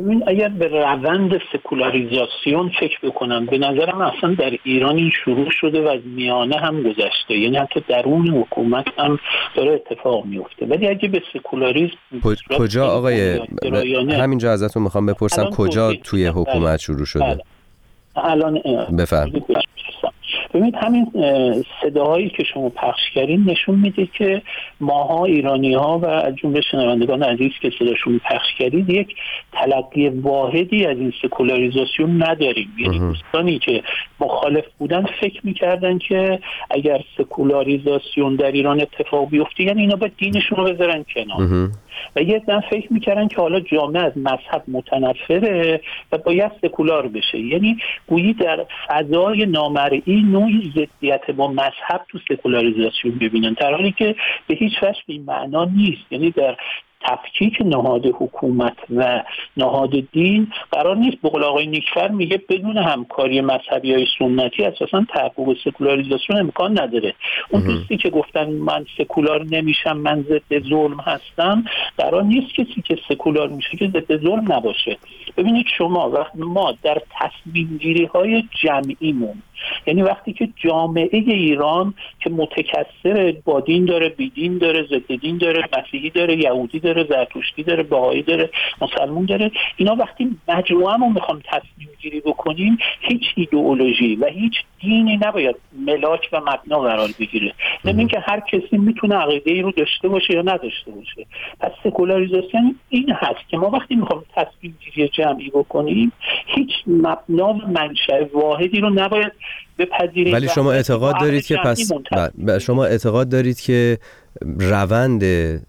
ببین اگر به روند سکولاریزاسیون فکر بکنم، به نظرم اصلا در ایران این شروع شده و از میانه هم گذشته، یعنی حتی درون حکومت هم داره اتفاق میفته. ولی اگه به سکولاریسم کجا آقای همینجا ازتون میخوام بپرسم کجا توی حکومت شروع شده؟ بله. الان بفرمایید. ببینید همین صداهایی که شما پخش کردین نشون میده که ماها ایرانی ها و از جمله شنوندگان عزیز که صداشون پخش کردید یک تلقی واحدی از این سکولاریزاسیون نداریم. یعنی دوستانی که مخالف بودن فکر میکردن که اگر سکولاریزاسیون در ایران اتفاق بیفته یعنی اینا باید دینشون رو بذارن کنار، و یه دن فکر میکردن که حالا جامعه از مذهب متنفره و باید سکولار بشه. یعنی گویی در فضای نامرئی نوعی ضدیت با مذهب تو سکولاریزاسیون ببینن، در حالی که به هیچ وجه این معنا نیست. یعنی در تفکیک نهاد حکومت و نهاد دین قرار نیست. به قول آقای نیکفر میگه بدون همکاری مذهبی های سنتی اساسا تحقق سکولاریزاسیون امکان نداره. اون دوستی که گفتن من سکولار نمیشم، من ضد ظلم هستم، قرار نیست کسی که سکولار میشه که ضد ظلم نباشه. ببینید شما وقتی ما در تصمیم گیری های جمعیمون، یعنی وقتی که جامعه ایران که متکثر با دین داره، بی دین داره، ضد دین داره، مسیحی داره، یهودی داره، زرتشتی داره، بهایی داره، مسلمان داره، اینا وقتی مجموعه‌مون میخوام تصمیم گیری بکنیم هیچ ایدئولوژی و هیچ دینی نباید ملاک و مبنا قرار بگیره. نمی‌دونم که هر کسی میتونه عقیده‌ای رو داشته باشه یا نداشته باشه. پس سکولاریزاسیون این هست که ما وقتی میخوام تصمیم گیری جمعی بکنیم هیچ مبنا و منشأ واحدی رو نباید بپذیریم. ولی شما اعتقاد دارید که پس ب... شما اعتقاد دارید که روند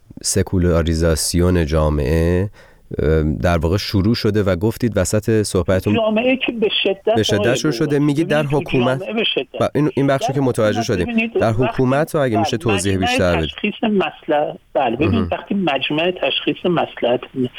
سکولاریزاسیون جامعه در واقع شروع شده و گفتید وسط صحبتتون جامعه که به شدت به شدت شروع شده. میگید در حکومت این این بخشو که متوجه شدیم در حکومت رو اگه میشه توضیح بیشتر بدید. تشخیص مصلحت بله ببینید وقتی مجمع تشخیص مصلحت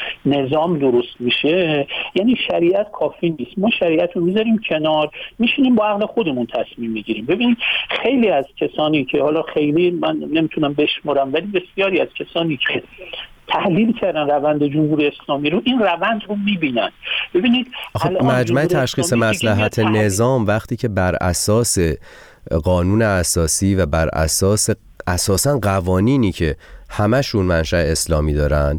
نظام درست میشه یعنی شریعت کافی نیست. ما شریعت رو میذاریم کنار، میشینیم با عقل خودمون تصمیم میگیریم. ببینید خیلی از کسانی که حالا خیلی من نمیتونم بشمرم ولی بسیاری از کسانی که تحلیل کردن روند جمهوری اسلامی رو این روند رو میبینن. ببینید مجمع تشخیص مصلحت نظام وقتی که بر اساس قانون اساسی و بر اساس اساساً قوانینی که همشون منشأ اسلامی دارن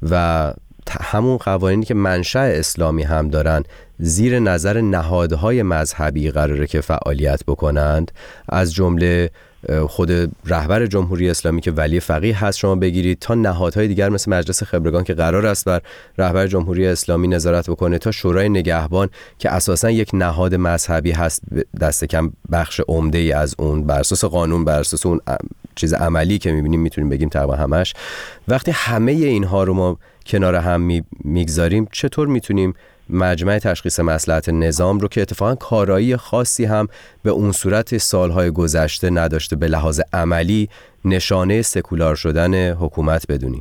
و همون قوانینی که منشأ اسلامی هم دارن زیر نظر نهادهای مذهبی قراره که فعالیت بکنند، از جمله خود رهبر جمهوری اسلامی که ولی فقیه هست شما بگیرید تا نهادهای دیگر مثل مجلس خبرگان که قرار است بر رهبر جمهوری اسلامی نظارت بکنه تا شورای نگهبان که اساساً یک نهاد مذهبی هست، دست کم بخش عمده‌ای از اون بر اساس قانون بر اساس اون چیز عملی که می‌بینیم میتونیم بگیم تقریبا همش. وقتی همه اینها رو ما کنار هم میگذاریم چطور میتونیم مجمع تشخیص مصلحت نظام رو که اتفاقا کارایی خاصی هم به اون صورت سالهای گذشته نداشته به لحاظ عملی نشانه سکولار شدن حکومت بدونیم؟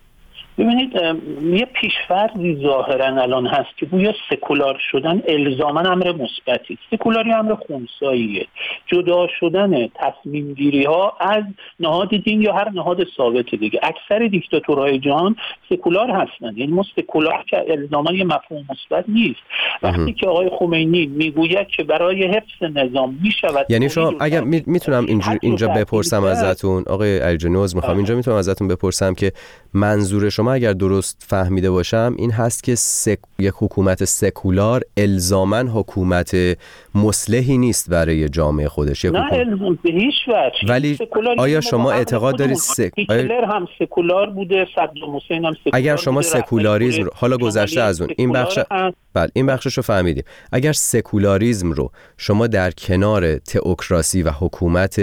ببینید یه پیش‌فرضی ظاهرا الان هست که گویا سکولار شدن الزاما امر مثبتی، سکولاری امر خنثیه. جدا شدن تصمیم گیری ها از نهاد دین یا هر نهاد ثابت دیگه. اکثر دیکتاتورهای جهان سکولار هستند، یعنی ما سکولار که الزاما یه مفهوم مثبت نیست. وقتی که آقای خمینی میگوید که برای حفظ نظام میشود، یعنی شما اگر می، میتونم اینجا اینجا بپرسم ازتون آقای علیجنوز، میخوام اینجا میتونم ازتون بپرسم که منظور شما اگر درست فهمیده باشم این هست که سک... یک حکومت سکولار الزاماً حکومت مصلحی نیست برای جامعه خودش. نه الزام به هیچ وجه. ولی آیا شما اعتقاد دارید سک... هیتلر هم سکولار بوده، صدام حسین هم سکولار اگر شما بوده، سکولاریسم رو حالا گذشته از اون این بخش بله این بخشش رو فهمیدیم، اگر سکولاریسم رو شما در کنار تئوکراسی و حکومت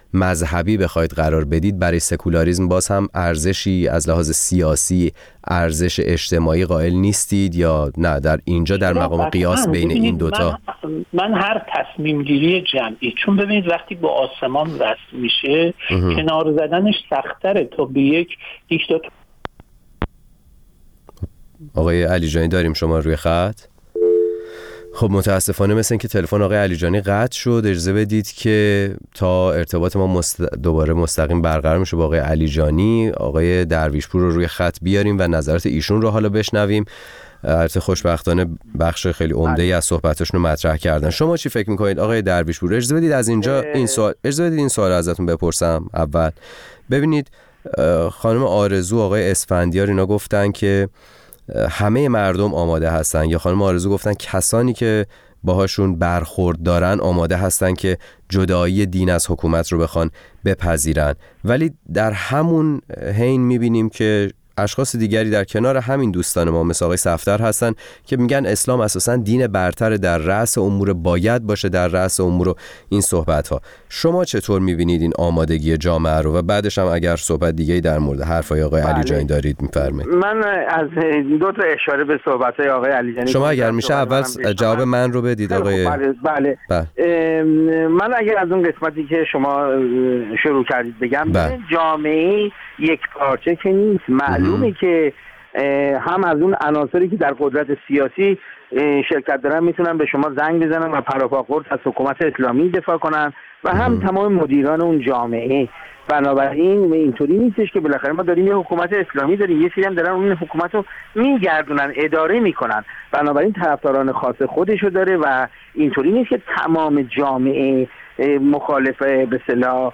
مذهبی بخواید قرار بدید، برای سکولاریسم باز هم ارزشی از لحاظ سیاسی، ارزش اجتماعی قائل نیستید یا نه در اینجا در مقام قیاس بین این دوتا؟ من, من هر تصمیم گیری جمعی، چون ببینید وقتی با آسمان وصل میشه کنار زدنش سخت‌تره تا به یک دیکتاتور. آقای علیجانی داریم شما روی خط؟ خب متاسفانه مثل این که تلفن آقای علیجانی قطع شد. اجازه بدید که تا ارتباط ما مست... دوباره مستقیم برقرار میشه با آقای علیجانی، آقای درویشپور رو روی خط بیاریم و نظرات ایشون رو حالا بشنویم. البته خوشبختانه بخش خیلی عمده‌ای از صحبتاشون رو مطرح کردن. شما چی فکر می‌کنید آقای درویشپور؟ اجازه بدید از اینجا این سوال اجازه بدید این سوال ازتون بپرسم. اول ببینید خانم آرزو، آقای اسفندیار اینا گفتن که همه مردم آماده هستن، یا خانم آرزو گفتن کسانی که باهاشون برخورد دارن آماده هستن که جدایی دین از حکومت رو بخوان بپذیرن، ولی در همون حین می‌بینیم که اشخاص دیگری در کنار همین دوستان ما مثل آقای صفدر هستن که میگن اسلام اساساً دین برتر، در رأس امور باید باشه، در رأس امور این صحبت ها. شما چطور میبینید این آمادگی جامعه رو؟ و بعدش هم اگر صحبت دیگه‌ای در مورد حرفای آقای بله. علیجانی دارید میفرمایید. من از دو تا اشاره به صحبت‌های آقای علیجانی، شما اگر میشه اول جواب من رو بدید آقای. بله بله, بله. من اگر از اون قسمتی که شما شروع کردید بگم، بله. جامعه یک پارچه که نیست. معلومه که هم از اون عناصری که در قدرت سیاسی شرکت دارن میتونن به شما زنگ بزنن و پراپاقورت از حکومت اسلامی دفاع کنن و هم تمام مدیران اون جامعه. بنابراین اینطوری نیستش که بالاخره ما داریم یه حکومت اسلامی داریم، یه سری هم دارن اون حکومت رو میگردونن، اداره میکنن، بنابراین طرفداران خاص خودشو داره و اینطوری نیست که تمام جامعه مخالف به اصطلاح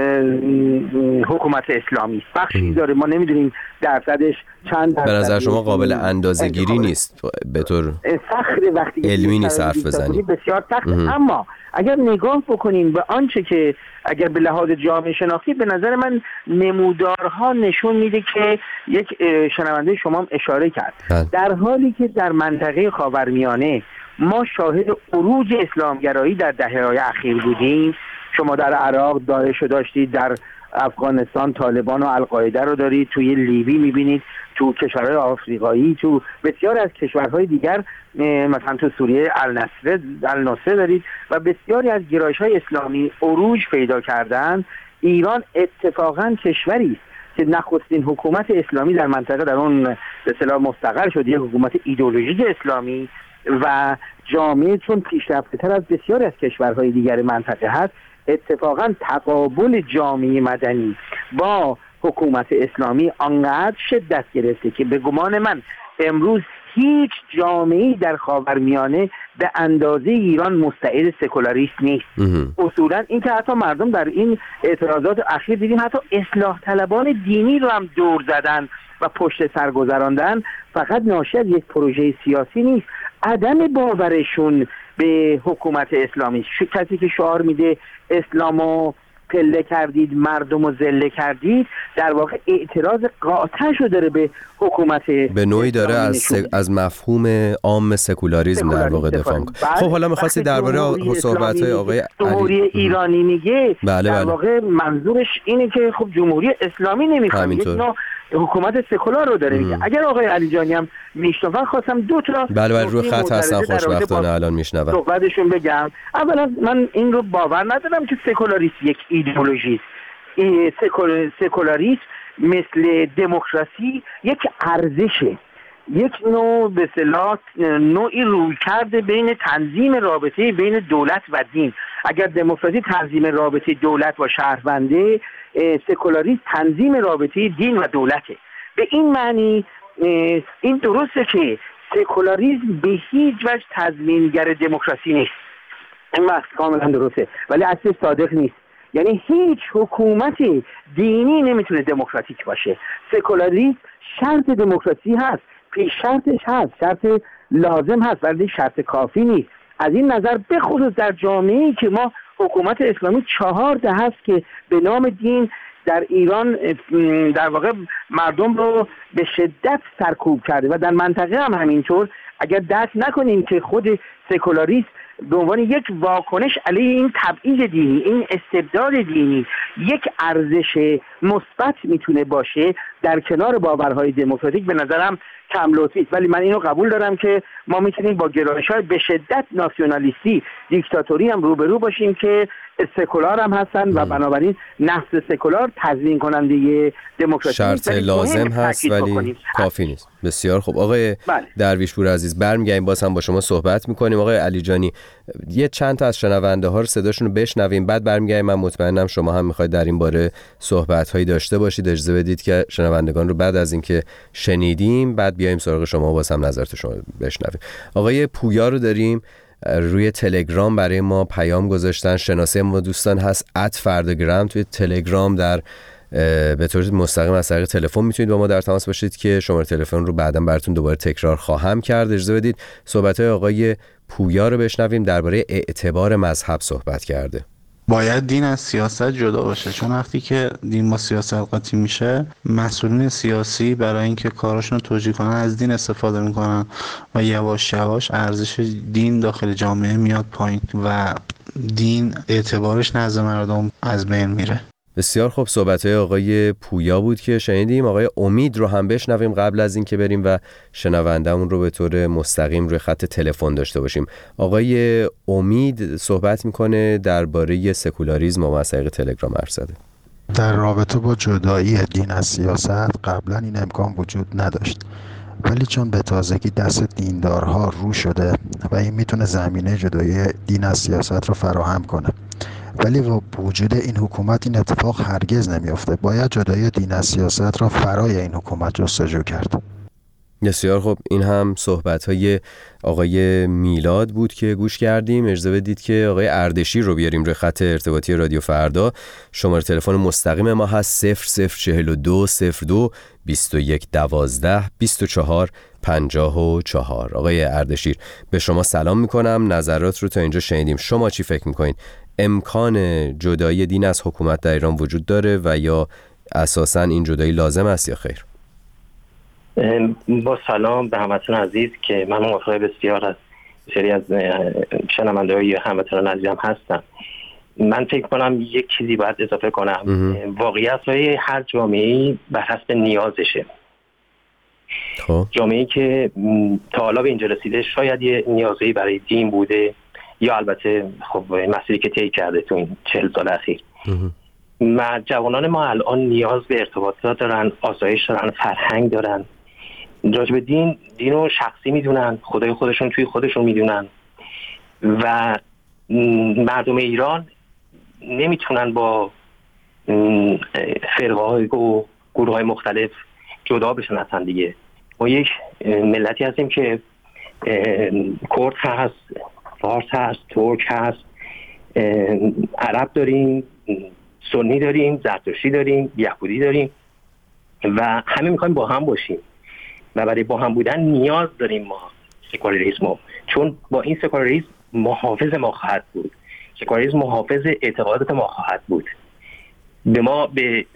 حکومت اسلامی است. بخشی داره، ما نمیدونیم درصدش چند درصد. به نظر شما قابل اندازه گیری نیست به طور سخت وقتی علمی نیست حرف بزنیم، بسیار سخت. اما اگر نگاه بکنیم به آنچه که اگر به لحاظ جامعه شناختی، به نظر من نمودارها نشون میده که یک شنونده شما هم اشاره کرد، در حالی که در منطقه خاورمیانه ما شاهد عروج اسلامگرایی در دهه‌های اخیر بودیم. شما در عراق داعش رو داشتید، در افغانستان طالبان و القاعده رو دارید، توی لیبی میبینید، تو کشورهای آفریقایی، تو بسیار از کشورهای دیگر، مثلا تو سوریه النصره النصره دارید و بسیاری از گرایش‌های اسلامی عروج پیدا کردن. ایران اتفاقا کشوری است که نخستین حکومت اسلامی در منطقه در اون به اصطلاح مستقر شد، یک حکومت ایدئولوژیک اسلامی، و جامعه چون پیشرفته‌تر از بسیاری از کشورهای دیگر منطقه هست، اتفاقا تقابل جامعه مدنی با حکومت اسلامی آنقدر شدت گرفته که به گمان من امروز هیچ جامعه‌ای در خاورمیانه به اندازه ایران مستعد سکولاریسم نیست. اصولا این که حتی مردم در این اعتراضات اخیر دیدیم حتی اصلاح طلبان دینی رو هم دور زدن و پشت سر گذراندن، فقط ناشی از یک پروژه سیاسی نیست، عدم باورشون به حکومت اسلامی. کسی که شعار میده اسلامو پله کردید، مردم رو ذله کردید، در واقع اعتراض قاطعشو داره به حکومت، به نوعی داره از س... از مفهوم عام سکولاریسم در واقع دفاع می‌کنه. خب حالا می‌خواستی درباره صحبت‌های آقای جمهوری علی... ایرانی میگه، بله در بله. واقع منظورش اینه که خب جمهوری اسلامی نمیخواد، یک نوع حکومت سکولار رو داره میگه. اگر آقای علیجانی هم میشنون، خواستم دو تا بله بله روی خط هستن خوشبختانه الان میشنون صحبتشون بگم. اولا من این رو باور ندارم که سکولاریسم یک ایدئولوژی است. سکول... سکولاریسم مثل دموکراسی یک ارزشه، یک نوع به اصطلاح نوعی رویکرد بین تنظیم رابطه بین دولت و دین. اگر دموکراسی تنظیم رابطه دولت و شهرونده، سکولاریسم تنظیم رابطه دین و دولته. به این معنی این درسته که سکولاریسم به هیچ وجه تضمینگر دموکراسی نیست، این بحث کاملا درسته، ولی اصل صادق نیست. یعنی هیچ حکومت دینی نمیتونه دموکراتیک باشه. سکولاریسم شرط دموکراسی هست، پیش شرطش هست، شرط لازم هست، ولی شرط کافی نیست. از این نظر به خصوص در جامعه‌ای که ما حکومت اسلامی چهار دهه هست که به نام دین در ایران در واقع مردم رو به شدت سرکوب کرده و در منطقه هم همینطور، اگر درک نکنیم که خود سکولاریسم به عنوان یک واکنش علیه این تبعیض دینی، این استبداد دینی، یک ارزش مثبت میتونه باشه در کنار باورهای دموکراتیک، به نظرم کم لطفی است. ولی من اینو قبول دارم که ما میتونیم با گرایش‌های به شدت ناسیونالیستی، دیکتاتوری هم روبرو باشیم که سکولار هم هستن و بنابراین نفس سکولار تضمین کننده دموکراسی شرط لازم هست ولی کافی نیست. بسیار خوب. آقای بله. درویشپور عزیز، برمیگردیم باز هم با شما صحبت میکنیم. آقای علیجانی، یه چند تا از شنونده ها رو صداشون رو بشنویم، بعد برمیگردیم. من مطمئنم شما هم میخواید در این باره صحبت هایی داشته باشید. اجازه بدید که شنوندگان رو بعد از اینکه شنیدیم بعد بیایم سراغ شما و باز هم نظرت شما بشنویم. آقای پویا رو داریم روی تلگرام، برای ما پیام گذاشتن. شناسه ما دوستان هست ات فرداگرام توی تلگرام، در به طور مستقیم از طریق تلفن میتونید با ما در تماس باشید که شماره تلفن رو بعداً براتون دوباره تکرار خواهم کرد. اجازه بدید صحبت‌های آقای پویا رو بشنویم. درباره اعتبار مذهب صحبت کرده. باید دین از سیاست جدا باشه، چون وقتی که دین با سیاست قاطی میشه، مسئولین سیاسی برای اینکه کاراشون رو توجیه کنن از دین استفاده میکنن و یواش یواش ارزش دین داخل جامعه میاد پایین و دین اعتبارش نزد مردم از بین میره. بسیار خوب، صحبت‌های آقای پویا بود که شنیدیم. آقای امید رو هم بشنویم قبل از اینکه بریم و شنونده‌مون رو به طور مستقیم روی خط تلفن داشته باشیم. آقای امید صحبت میکنه درباره سکولاریسم و از طریق تلگرام حرف زده. در رابطه با جدایی دین از سیاست قبلا این امکان وجود نداشت، ولی چون به تازگی دست دیندارها رو شده و این میتونه زمینه جدایی دین از سیاست رو فراهم کنه، ولی با وجود این حکومت این اتفاق هرگز نمیافته. باید جدایی دین از سیاست را فرای این حکومت جستجو کرد. بسیار خب، این هم صحبت‌های آقای میلاد بود که گوش کردیم. اجازه بدید که آقای اردشیر رو بیاریم روی خط ارتباطی رادیو فردا. شماره تلفن مستقیم ما هست صفر صفر چهل و دو صفر دو بیست و یک دوازده بیست و چهار پنجاه و چهار. آقای اردشیر، به شما سلام میکنم. نظرات رو تا اینجا شنیدیم. شما چی فکر میکنید؟ امکان جدایی دین از حکومت در ایران وجود داره و یا اساساً این جدایی لازم است یا خیر؟ با سلام به هموطنان عزیز که من موافق بسیار از سری از شنونده‌های هموطنان عزیزم هستم. من فکر کنم یک چیزی باید اضافه کنم. واقعیت‌های هر جامعه‌ای بر حسب نیازشه. خب جامعه‌ای که تا حالا به اینجا رسیده شاید یه نیازی برای دین بوده، یا البته خب مسئله که طی کرده تو این چهل سال اخیر. ما جوانان ما الان نیاز به ارتباطات دارن، آسایش دارن، فرهنگ دارن. راجب دین دینو شخصی میدونن، خدای خودشون توی خودشون میدونن و مردم ایران نمیتونن با فرقه‌های و گروه‌های مختلف جدا بشن از هم دیگه. ما یک ملتی هستیم که کرد هست، فارس هست، ترک هست، عرب داریم، سنی داریم، زرتشتی داریم، یهودی داریم و همه میخوایم با هم باشیم و برای با هم بودن نیاز داریم ما سکولاریسم، چون با این سکولاریسم محافظ ما خواهد بود. سکولاریسم محافظ اعتقادات ما خواهد بود. به ما به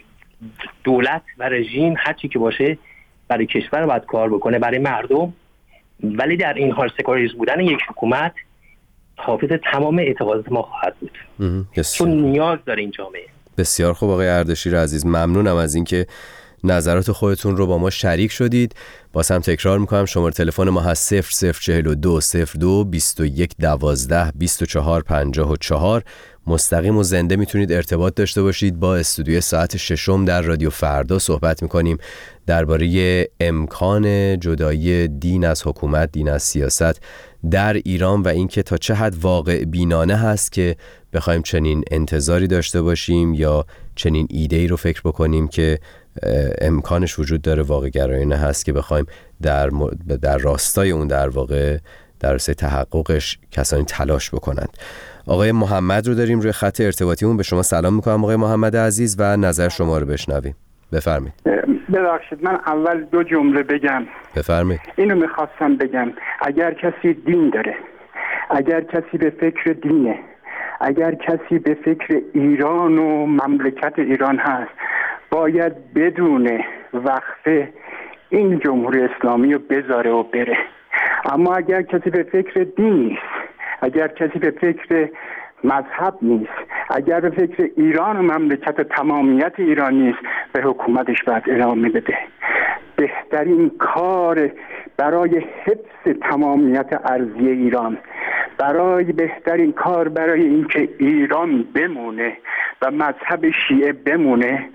دولت و رژیم هر چی که باشه برای کشور باید کار بکنه، برای مردم، ولی در این حال سکولاریسم بودن یک حکومت حافظ تمام اعتقادات ما خواهد بود، چون نیاز داره این جامعه. بسیار خوب آقای اردشیر عزیز، ممنونم از اینکه نظرات خودتون رو با ما شریک شدید. باز هم تکرار میکنم شماره تلفن ما هست صفر صفر چهل و دو صفر دو بیست و یک دوازده بیست و چهار پنجاه و چهار. مستقیم و زنده میتونید ارتباط داشته باشید با استودیوی ساعت ششم در رادیو فردا. صحبت میکنیم درباره امکان جدایی دین از حکومت، دین از سیاست در ایران و اینکه تا چه حد واقع بینانه هست که بخوایم چنین انتظاری داشته باشیم یا چنین ایده‌ای رو فکر بکنیم که امکانش وجود داره، واقع گرایانه هست که بخوایم در در راستای اون در واقع در راستای تحققش کسانی تلاش بکنند. آقای محمد رو داریم روی خط ارتباطیمون. به شما سلام میکنم آقای محمد عزیز و نظر شما رو بشنویم. بفرمایید. ببخشید من اول دو جمله بگم. بفرمایید. اینو میخواستم بگم، اگر کسی دین داره، اگر کسی به فکر دینه، اگر کسی به فکر ایران و مملکت ایران هست، باید بدون وقفه این جمهوری اسلامی رو بذاره و بره. اما اگر کسی به فکر دین نیست، اگر کسی به فکر مذهب نیست، اگر به فکر ایران و مملکت و تمامیت ایران نیست، به حکومتش باید ادامه بده. بهترین کار برای حفظ تمامیت ارضی ایران، برای بهترین کار برای اینکه ایران بمونه و مذهب شیعه بمونه،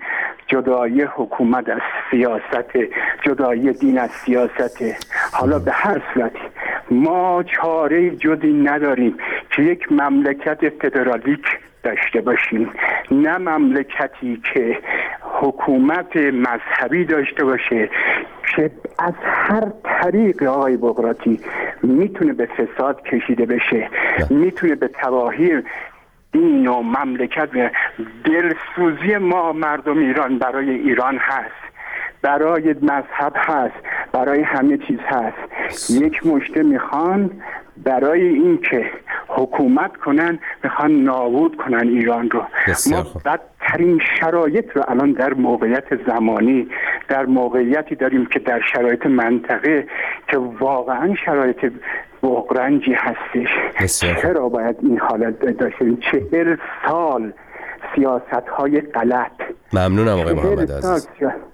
جدایی حکومت از سیاست، جدایی دین از سیاست. حالا به هر صورتی ما چاره جزی نداریم که یک مملکت فدرالیک داشته باشیم، نه مملکتی که حکومت مذهبی داشته باشه که از هر طریق آقای بغراتی میتونه به فساد کشیده بشه، میتونه به تباهی دین و مملکت. دلسوزی ما مردم ایران برای ایران هست، برای مذهب هست، برای همه چیز هست. یک مشته میخوان برای این که حکومت کنن، میخوان نابود کنن ایران رو. ما بدترین شرایط رو الان در موقعیت زمانی، در موقعیتی داریم که در شرایط منطقه که واقعا شرایط بغرنجی هستش. چرا باید این حالت داشتیم؟ چهل سال سیاست های غلط. ممنونم آقای محمد عزیز،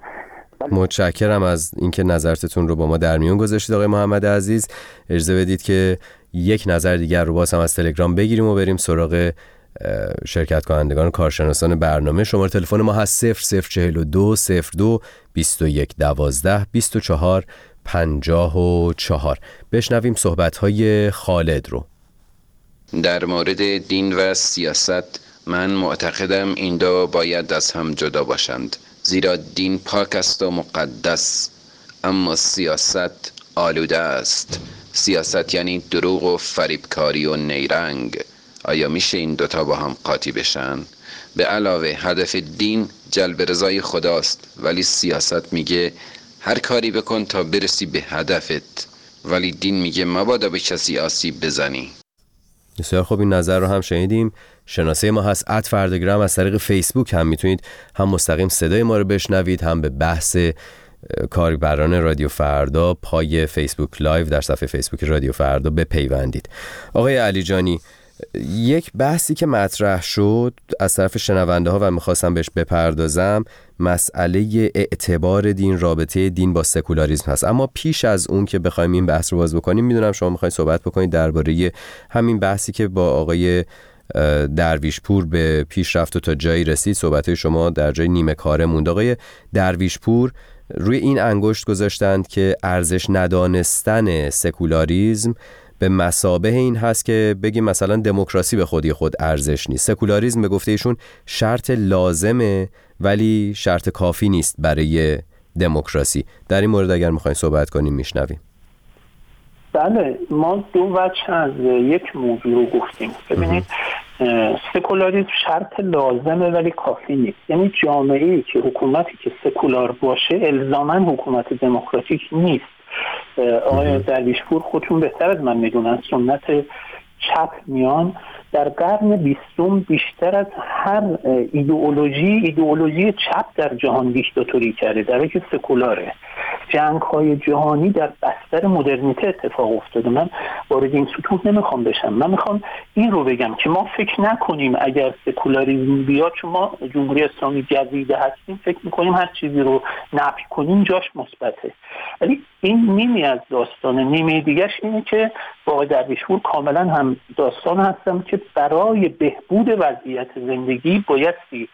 متشکرم از اینکه نظرتون رو با ما در میون گذاشتید. آقای محمد عزیز، اجازه بدید که یک نظر دیگر رو باز هم از تلگرام بگیریم و بریم سراغ شرکت کنندگان و کارشناسان برنامه. شماره تلفن ما هست صفر صفر چهل و دو صفر دو بیست و یک دوازده بیست و چهار پنجاه و چهار. بشنویم صحبت‌های خالد رو. در مورد دین و سیاست من معتقدم این دو باید از هم جدا باشند، زیرا دین پاک است و مقدس، اما سیاست آلوده است. سیاست یعنی دروغ و فریبکاری و نیرنگ. آیا میشه این دوتا با هم قاطی بشن؟ به علاوه هدف دین جلب رضای خداست، ولی سیاست میگه هر کاری بکن تا برسی به هدفت، ولی دین میگه مبادا به کسی آسیب بزنی. بسیار خوب، این نظر رو هم شنیدیم. شناسه ما هست ات فرداگرام. از طریق فیسبوک هم میتونید هم مستقیم صدای ما رو بشنوید، هم به بحث کاربران رادیو فردا پای فیسبوک لایو در صفحه فیسبوک رادیو فردا بپیوندید. آقای علی جانی، یک بحثی که مطرح شد از طرف شنونده ها و میخواستم بهش بپردازم، مسئله اعتبار دین، رابطه دین با سکولاریسم هست. اما پیش از اون که بخوایم این بحث رو باز بکنیم، میدونم شما میخواید صحبت بکنید درباره همین بحثی که با آقای درویش پور به پیشرفت و تا جایی رسید. صحبت‌های شما در جای نیمه کاره موند. آقای درویش پور روی این انگشت گذاشتند که ارزش ندانستن سکولاریسم به مثابه این هست که بگیم مثلا دموکراسی به خودی خود ارزش نیست. سکولاریسم به گفته ایشون شرط لازمه ولی شرط کافی نیست برای دموکراسی. در این مورد اگر میخواین صحبت کنیم میشنویم. بله، ما دو وجه از یک موضوع رو گفتیم. ببینید، سکولاریسم شرط لازمه ولی کافی نیست. یعنی جامعه‌ای که حکومتی که سکولار باشه الزاماً حکومت دموکراتیک نیست. آقای درویشپور خودتون بهتر از من میدونن سنت چپ میان در قرن بیستم بیشتر از هر ایدئولوژی ایدئولوژی چپ در جهان دیکتاتوری کرده، در حالی که سکولاره. جنگ های جهانی در بستر مدرنیته اتفاق افتاده. من وارد این سطوح نمیخوام بشم. من میخوام این رو بگم که ما فکر نکنیم اگر سکولاریسم بیاد، چون ما جمهوری اسلامی جدیده هستیم، فکر میکنیم هر چیزی رو نفی کنیم جاش مثبته. ولی این نیمی از داستانه. نیمی دیگهش اینه که با آقای درویشپور کاملا هم داستان هستم که برای بهبود وضعیت زندگی بایستی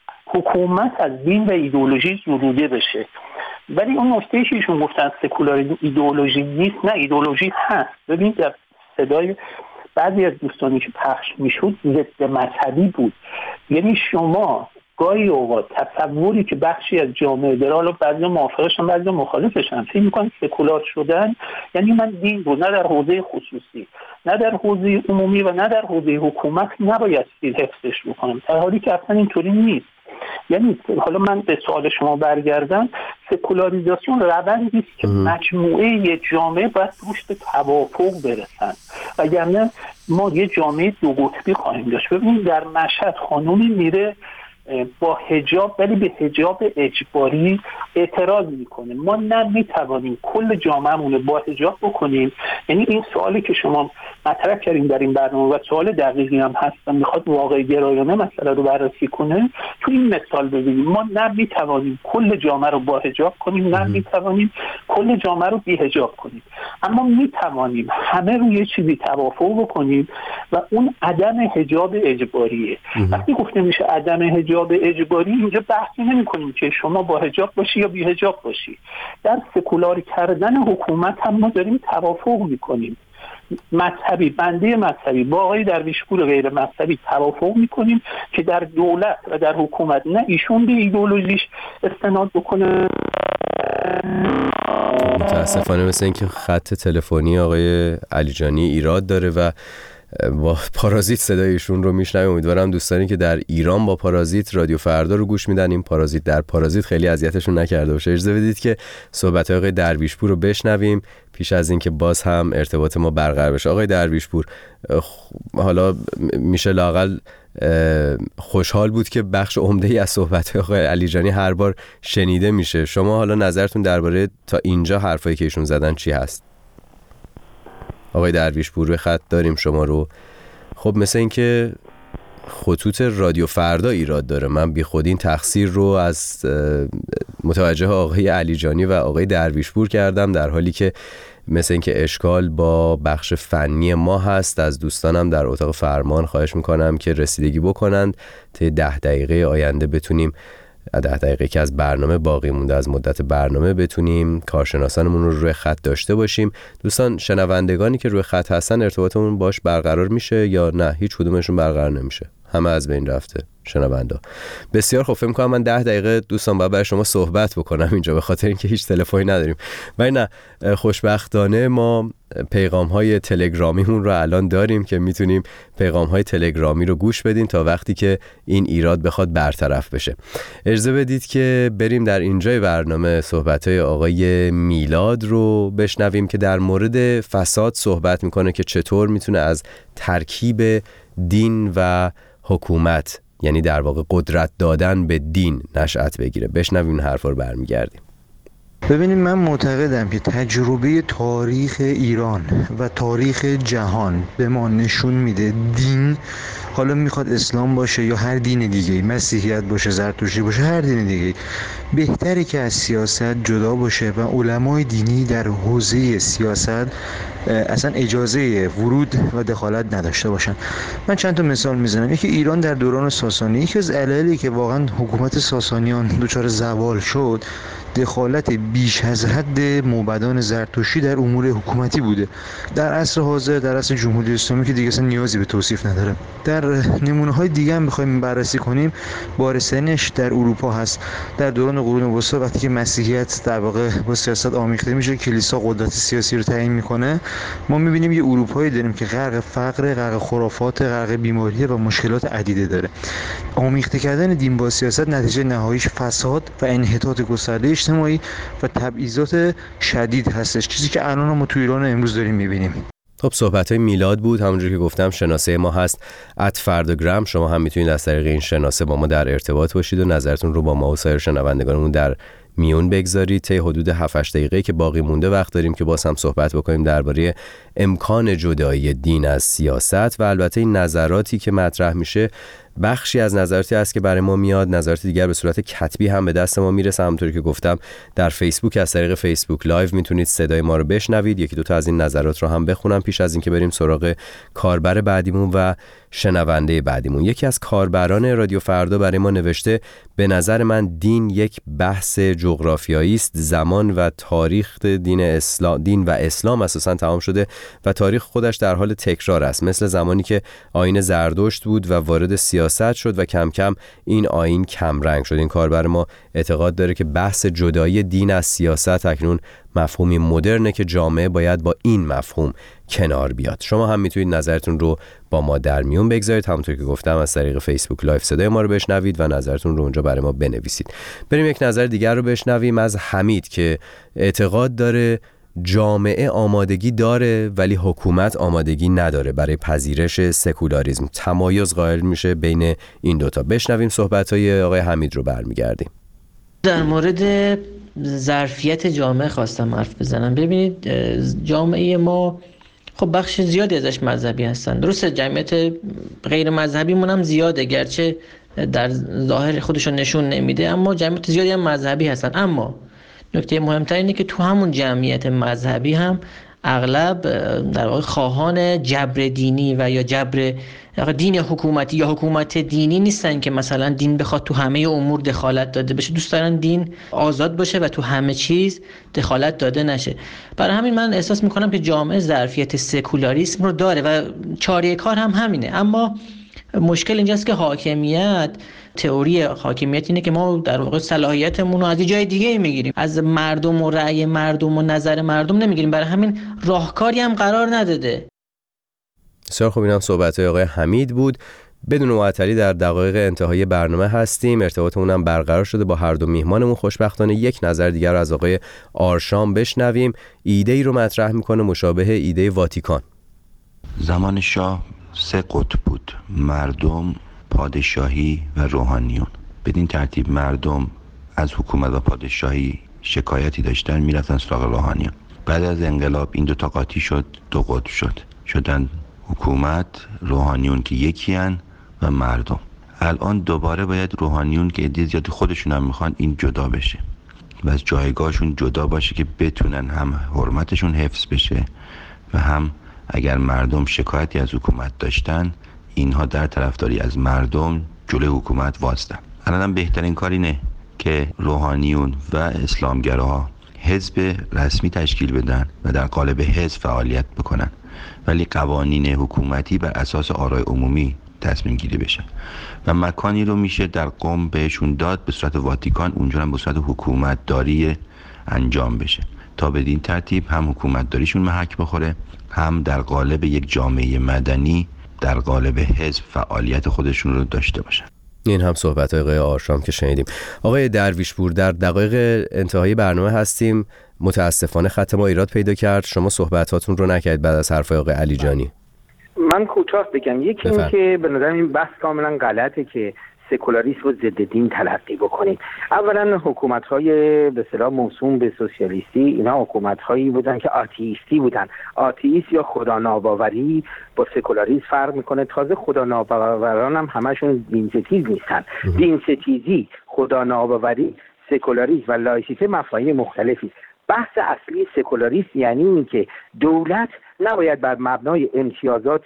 حکومت از دین و ایدئولوژی زدوده بشه. ولی اون نکته که ایشون گفتن سکولاریسم ایدئولوژی نیست، نه، ایدئولوژی هست. ببینید در صدای بعضی از دوستانی که پخش میشد ضد مذهبی بود. یعنی شما گاهی اوقات تصوری که بخشی از جامعه داره، حالا بعضی موافقشن بعضی مخالفشن، فکر میکنن سکولار شدن یعنی من دین رو نه در حوزه خصوصی، نه در حوزه عمومی و نه در حوزه حکومت نباید حفظش بکنم، در حالی که اصلا اینطوری نیست. یعنی حالا من به سوال شما برگردم، سکولاریزاسیون روندی است که مجموعه یه جامعه باید روش به توافق برسن، وگرنه ما یه جامعه دو قطبی خواهیم داشت. ببینید در مشهد خانومی میره با حجاب ولی به حجاب اجباری اعتراض میکنه. ما نمیتوانیم کل جامعهمون با حجاب بکنیم. یعنی این سوالی که شما مطرح کردین در این برنامه و سوال دقیقی هم هست، میخواد واقع گرایانه مسئله رو بررسی کنه. تو این مثال ببینیم ما نمیتوانیم کل جامعه رو با حجاب کنیم، نمیتوانیم کل جامعه رو بی حجاب کنیم، اما میتوانیم همه روی چیزی توافق بکنیم و اون عدم حجاب اجباریه. وقتی گفته میشه عدم حجاب حجاب اجباری اینجا بحثی نمی کنیم که شما با حجاب باشی یا بی حجاب باشی. در سکولار کردن حکومت هم ما داریم توافق میکنیم. مذهبی بنده مذهبی با آقای درویشپور غیر مذهبی توافق میکنیم که در دولت و در حکومت نه ایشون به ایدئولوژیش استناد بکنه. متاسفانه مثل اینکه خط تلفنی آقای علیجانی ایراد داره و با پارازیت صدایشون رو میشنویم. امیدوارم دوستانی که در ایران با پارازیت رادیو فردا رو گوش میدن این پارازیت در پارازیت خیلی اذیتشون نکرده باشه. اجازه بدید که صحبت‌های آقای درویشپور رو بشنویم پیش از اینکه باز هم ارتباط ما برقرار بشه. آقای درویشپور، حالا میشه لااقل خوشحال بود که بخش عمده‌ای از صحبت‌های آقای علیجانی هر بار شنیده میشه. شما حالا نظرتون درباره تا اینجا حرفایی که ایشون زدن چی هست؟ آقای درویشپور روی خط داریم شما رو. خب مثل این که خطوط رادیو فردا ایراد داره. من بی خود این تقصیر رو از متوجه آقای علیجانی و آقای درویشپور کردم، در حالی که مثل این که اشکال با بخش فنی ما هست. از دوستانم در اتاق فرمان خواهش میکنم که رسیدگی بکنند تا ده دقیقه آینده بتونیم ده دقیقه که از برنامه باقی مونده از مدت برنامه بتونیم کارشناسانمون رو روی خط داشته باشیم. دوستان شنوندگانی که روی خط هستن ارتباطمون باش برقرار میشه یا نه هیچ کدومشون برقرار نمیشه؟ همه از بین رفته شنوندا. بسیار خوب، فکر می‌کنم من ده دقیقه دوستان باید برای شما صحبت بکنم اینجا به خاطر اینکه هیچ تلفنی نداریم. ولی نه، خوشبختانه ما پیغام‌های تلگرامیمون رو الان داریم که میتونیم پیغام‌های تلگرامی رو گوش بدیم تا وقتی که این ایراد بخواد برطرف بشه. اجازه بدید که بریم در اینجای برنامه صحبت‌های آقای میلاد رو بشنویم که در مورد فساد صحبت میکنه که چطور میتونه از ترکیب دین و حکومت، یعنی در واقع قدرت دادن به دین، نشأت بگیره. بشنویم این حرفا رو برمیگردیم. ببینید، من معتقدم که تجربه تاریخ ایران و تاریخ جهان به ما نشون میده دین، حالا میخواد اسلام باشه یا هر دین دیگه، مسیحیت باشه، زرتشتی باشه، هر دین دیگه، بهتره که از سیاست جدا باشه و علمای دینی در حوزه سیاست اصلا اجازه ورود و دخالت نداشته باشن. من چند تا مثال میزنم. یکی ایران در دوران ساسانی، یکی از علایلی که واقعا حکومت ساسانیان دچار زوال شد دخالت بیش از حد موبدان زرتشتی در امور حکومتی بوده. در عصر حاضر، در عصر جمهوری اسلامی که دیگه اصلا نیازی به توصیف نداره. در نمونه‌های دیگه هم بخوایم بررسی کنیم، بارزترینش در اروپا هست. در دوران قرون وسطا وقتی که مسیحیت در واقع با سیاست آمیخته میشه، کلیسا قدرت سیاسی رو تعیین میکنه، ما میبینیم یه اروپایی داریم که غرق فقر، غرق خرافات، غرق بیماری و مشکلات عدیده داره. آمیخته کردن دین با سیاست نتیجه نهاییش فساد و انحطاط گسترده اجتماعی و تبعیضات شدید هستش، چیزی که الان ما تو ایران امروز داریم میبینیم. خب صحبت‌های میلاد بود. همونجوری که گفتم شناسه ما هست ات فرداگرام. شما هم میتونید از طریق این شناسه با ما در ارتباط باشید و نظرتون رو با ما و سایر شنوندگانمون در میون بگذارید. تا حدود هفت هشت دقیقه که باقی مونده وقت داریم که باز هم صحبت بکنیم درباره امکان جدایی دین از سیاست و البته این نظراتی که مطرح میشه بخشی از نظراتی است که برای ما میاد، نظرات دیگر به صورت کتبی هم به دست ما میرسه. همونطوری که گفتم در فیسبوک از طریق فیسبوک لایو میتونید صدای ما رو بشنوید. یکی دو تا از این نظرات رو هم بخونم پیش از اینکه بریم سراغ کاربر بعدیمون و شنونده بعدیمون. یکی از کاربران رادیو فردا برای ما نوشته: به نظر من دین یک بحث جغرافیایی است. زمان و تاریخ دین اسلام دین و اسلام اساساً تمام شده و تاریخ خودش در حال تکرار است، مثل زمانی که آیین زردشت بود و وارد سیاست شد و کم کم این آیین کم رنگ شد. این کاربر ما اعتقاد داره که بحث جدایی دین از سیاست اکنون مفهومی مدرنه که جامعه باید با این مفهوم کنار بیاد. شما هم میتونید نظرتون رو با ما در میون بگذارید. همونطور که گفتم از طریق فیسبوک لایو صدای ما رو بشنوید و نظرتون رو اونجا برای ما بنویسید. بریم یک نظر دیگر رو بشنویم از حمید که اعتقاد داره جامعه آمادگی داره ولی حکومت آمادگی نداره برای پذیرش سکولاریسم. تمایز قائل میشه بین این دوتا. بشنویم صحبت‌های آقای حمید رو برمیگردیم. در مورد ظرفیت جامعه خواستم حرف بزنم. ببینید جامعه ما خب بخش زیادی ازش مذهبی هستن. درسته جمعیت غیر مذهبی مون هم زیاده، گرچه در ظاهر خودشون نشون نمیده، اما جمعیت زیادی هم مذهبی هستن. اما نکته مهمتر اینه که تو همون جمعیت مذهبی هم اغلب در واقع خواهان جبر دینی و یا جبر دین حکومتی یا حکومت دینی نیستن که مثلا دین بخواد تو همه امور دخالت داده بشه. دوست دارن دین آزاد باشه و تو همه چیز دخالت داده نشه. برای همین من احساس میکنم که جامعه ظرفیت سکولاریسم رو داره و چاره کار هم همینه. اما مشکل اینجاست که حاکمیت، تئوری حاکمیت اینه که ما در واقع صلاحیتمون رو از جای دیگه میگیریم، از مردم و رأی مردم و نظر مردم نمیگیریم. برای همین راهکاری هم قرار نداده. بسیار خوب، اینم صحبت‌های آقای حمید بود. بدون معطلی در دقایق انتهای برنامه هستیم. ارتباطمون هم برقرار شده با هر دو میهمانمون. خوشبختانه یک نظر دیگر رو از آقای آرشام بشنویم. ایده ای رو مطرح میکنه مشابه ایده واتیکان. زمان شاه سه قطب بود: مردم، پادشاهی و روحانیون. بدین ترتیب مردم از حکومت و پادشاهی شکایتی داشتن، میرفتن سراغ روحانیون. بعد از انقلاب این دو تا قاطی شد، دو قطب شد، شدن حکومت، روحانیون که یکی هن و مردم. الان دوباره باید روحانیون که عده زیادی خودشون هم میخوان این جدا بشه و از جایگاهشون جدا باشه که بتونن هم حرمتشون حفظ بشه و هم اگر مردم شکایتی از حکومت داشتن اینها در طرفداری از مردم جلوی حکومت وایستن. الان هم بهترین کار اینه که روحانیون و اسلامگراها حزب رسمی تشکیل بدن و در قالب حزب فعالیت بکنن، ولی قوانین حکومتی بر اساس آرای عمومی تصمیم گیری بشه و مکانی رو میشه در قم بهشون داد به صورت واتیکان، اونجا هم به صورت حکومت داری انجام بشه تا بدین ترتیب هم حکومت داریشون محک بخوره، هم در قالب یک جامعه مدنی در قالب حزب فعالیت خودشون رو داشته باشن. این هم صحبت‌های آقای آرشام که شنیدیم. آقای درویشپور، در دقایق انتهایی برنامه هستیم. متاسفانه خط ما ایراد پیدا کرد، شما صحبتاتون رو نکردید بعد از حرف آقای علیجانی. من کوتاه بگم. یکی این که به نظر این بحث کاملا غلطه که سکولاریسم رو ضد دین تلقی بکنید. اولا حکومت‌های به اصطلاح موسوم به سوسیالیستی اینا حکومت‌هایی بودن که آتئیستی بودن. آتئیست یا خدا ناباوری با سکولاریسم فرق میکنه. تازه خدا ناباوران هم همشون دین ستیز نیستن. دین ستیزی، خدا ناباوری، سکولاریسم و لایسیته مفاهیم مختلفی. بحث اصلی سکولاریسم یعنی این که دولت نباید بر مبنای امتیازات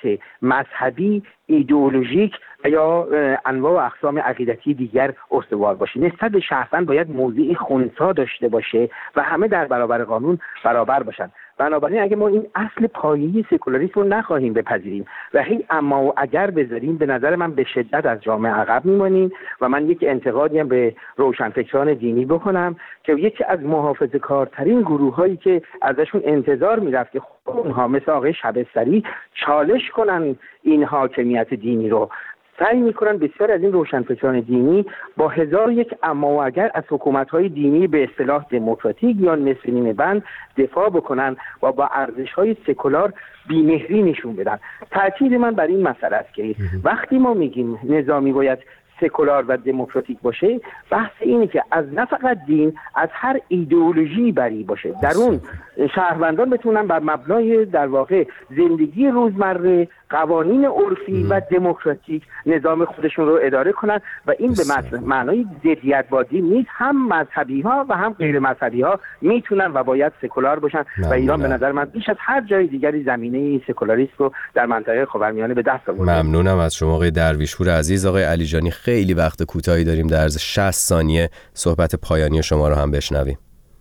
مذهبی، ایدئولوژیک یا انواع و اقسام عقیدتی دیگر استوار باشه. نسبت به شهروند باید موضعی خنثی داشته باشه و همه در برابر قانون برابر باشند. بنابراین اگه ما این اصل پایه‌ای سکولاریسم رو نخواهیم بپذیریم و هی اما و اگر بذاریم، به نظر من به شدت از جامعه عقب میمانیم. و من یک انتقادی هم به روشنفکران دینی بکنم که یکی از محافظه‌کارترین گروه‌هایی که ازشون انتظار میرفت که اونها مثل آقای شبستری چالش کنن این حاکمیت دینی رو، سعی میکنن بسیار از این روشنفکران دینی با هزار و یک اما و اگر از حکومت‌های دینی به اصطلاح دموکراتیک یا نصف نیمه بند دفاع بکنن و با ارزش‌های سکولار بی‌مهری نشون بدن. تأکید من بر این مسئله است که وقتی ما میگیم نظامی باید سکولار و دموکراتیک باشه، بحث اینه که از نه فقط دین، از هر ایدئولوژی بری باشه. در اون شهروندان بتونن بر مبنای در واقع زندگی روزمره، قوانین عرفی و دموکراتیک نظام خودشون رو اداره کنن و این به معنای ضدیت با دین نیست. هم مذهبی ها و هم غیر مذهبی ها میتونن و باید سکولار باشن و ایران به نظر من بیش از هر جای دیگری زمینه این سکولاریسم رو در منطقه خاورمیانه به دست آورده. ممنونم از شما آقای درویشپور عزیز. آقای علیجانی، خیلی وقت کوتاهی داریم، در عرض شصت ثانیه صحبت پایانی شما رو هم بشنویم.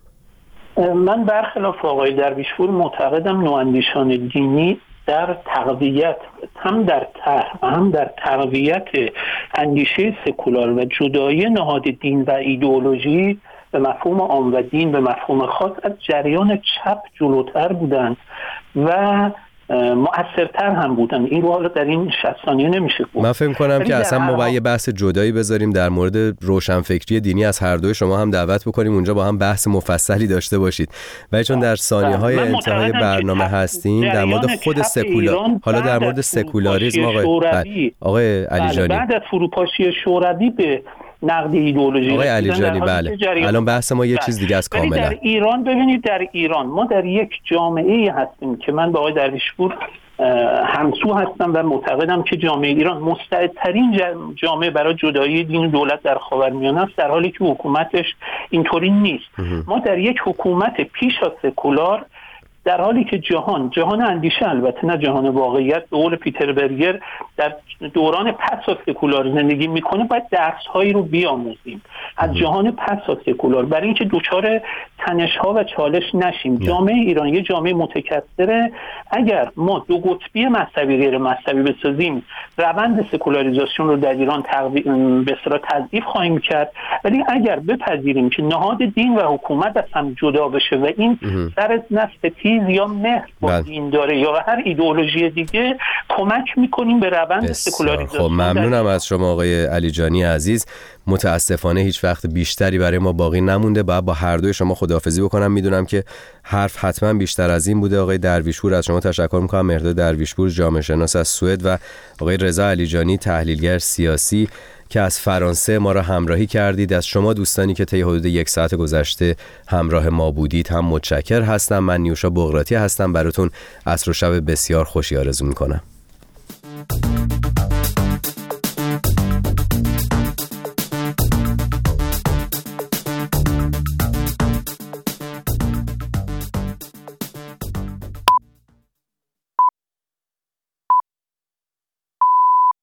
من برخلاف آقای درویشپور معتقدم نواندیشان دینی در تقویت، هم در طرح و هم در تقویت اندیشه سکولار و جدایی نهاد دین و ایدئولوژی به مفهوم عام و دین به مفهوم خاص از جریان چپ جلوتر بودند و مؤثرتر هم بودن. این رو حالا در این شصت ثانیه نمیشه گفت. من فکر کنم که اصلا ما باید یه بحث جدایی بذاریم در مورد روشنفکری دینی، از هر دوی شما هم دعوت بکنیم اونجا با هم بحث مفصلی داشته باشید. ولی چون در ثانیه‌های انتهای برنامه هستیم در مورد خود سکولار، حالا در مورد سکولاریسم آقای آقای علیجانی، بعد از فروپاشی شوروی به نقد ایدئولوژی آقای علیجانی، بله الان بحث ما یه چیز دیگه است کاملا. در ایران ببینید، در ایران ما در یک جامعه هستیم که من با آقای درویشپور همسو هستم و معتقدم که جامعه ایران مستعدترین جامعه برای جدایی دین و دولت در خاورمیانه است، در حالی که حکومتش اینطوری نیست. ما در یک حکومت پیش از سکولار در حالی که جهان جهان اندیشه، البته نه جهان واقعیت، به قول پیتر برگر در دوران پس از سکولار زندگی میکنه، باید درس‌هایی رو بیاموزیم از جهان پس از سکولار برای اینکه دوچار تنش‌ها و چالش نشیم. جامعه ایران یه جامعه متکثره. اگر ما دو قطبی مذهبی غیر مذهبی بسازیم، روند سکولاریزاسیون رو در ایران به اصطلاح تضعیف خواهیم کرد. ولی اگر بپذیریم که نهاد دین و حکومت از هم جدا بشه و این سر نسل تیز یا مهر با دین داره یا هر ایدئولوژی دیگه، کمک میکنیم به روند سکولاریزاسیون. خب ممنونم از شما آقای علیجانی عزیز. متاسفانه هیچ وقت بیشتری برای ما باقی نمونده. باید با هر دوی شما خداحافظی بکنم. میدونم که حرف حتما بیشتر از این بوده. آقای درویشپور، از شما تشکر میکنم. مهرداد درویشپور، جامعه شناس از سوئد، و آقای رضا علیجانی، تحلیلگر سیاسی که از فرانسه ما را همراهی کردید. از شما دوستانی که طی حدود یک ساعت گذشته همراه ما بودید هم متشکر هستم. من نیوشا بغراتی هستم. براتون عصر و شب بسیار خوشی آرزو میکنم.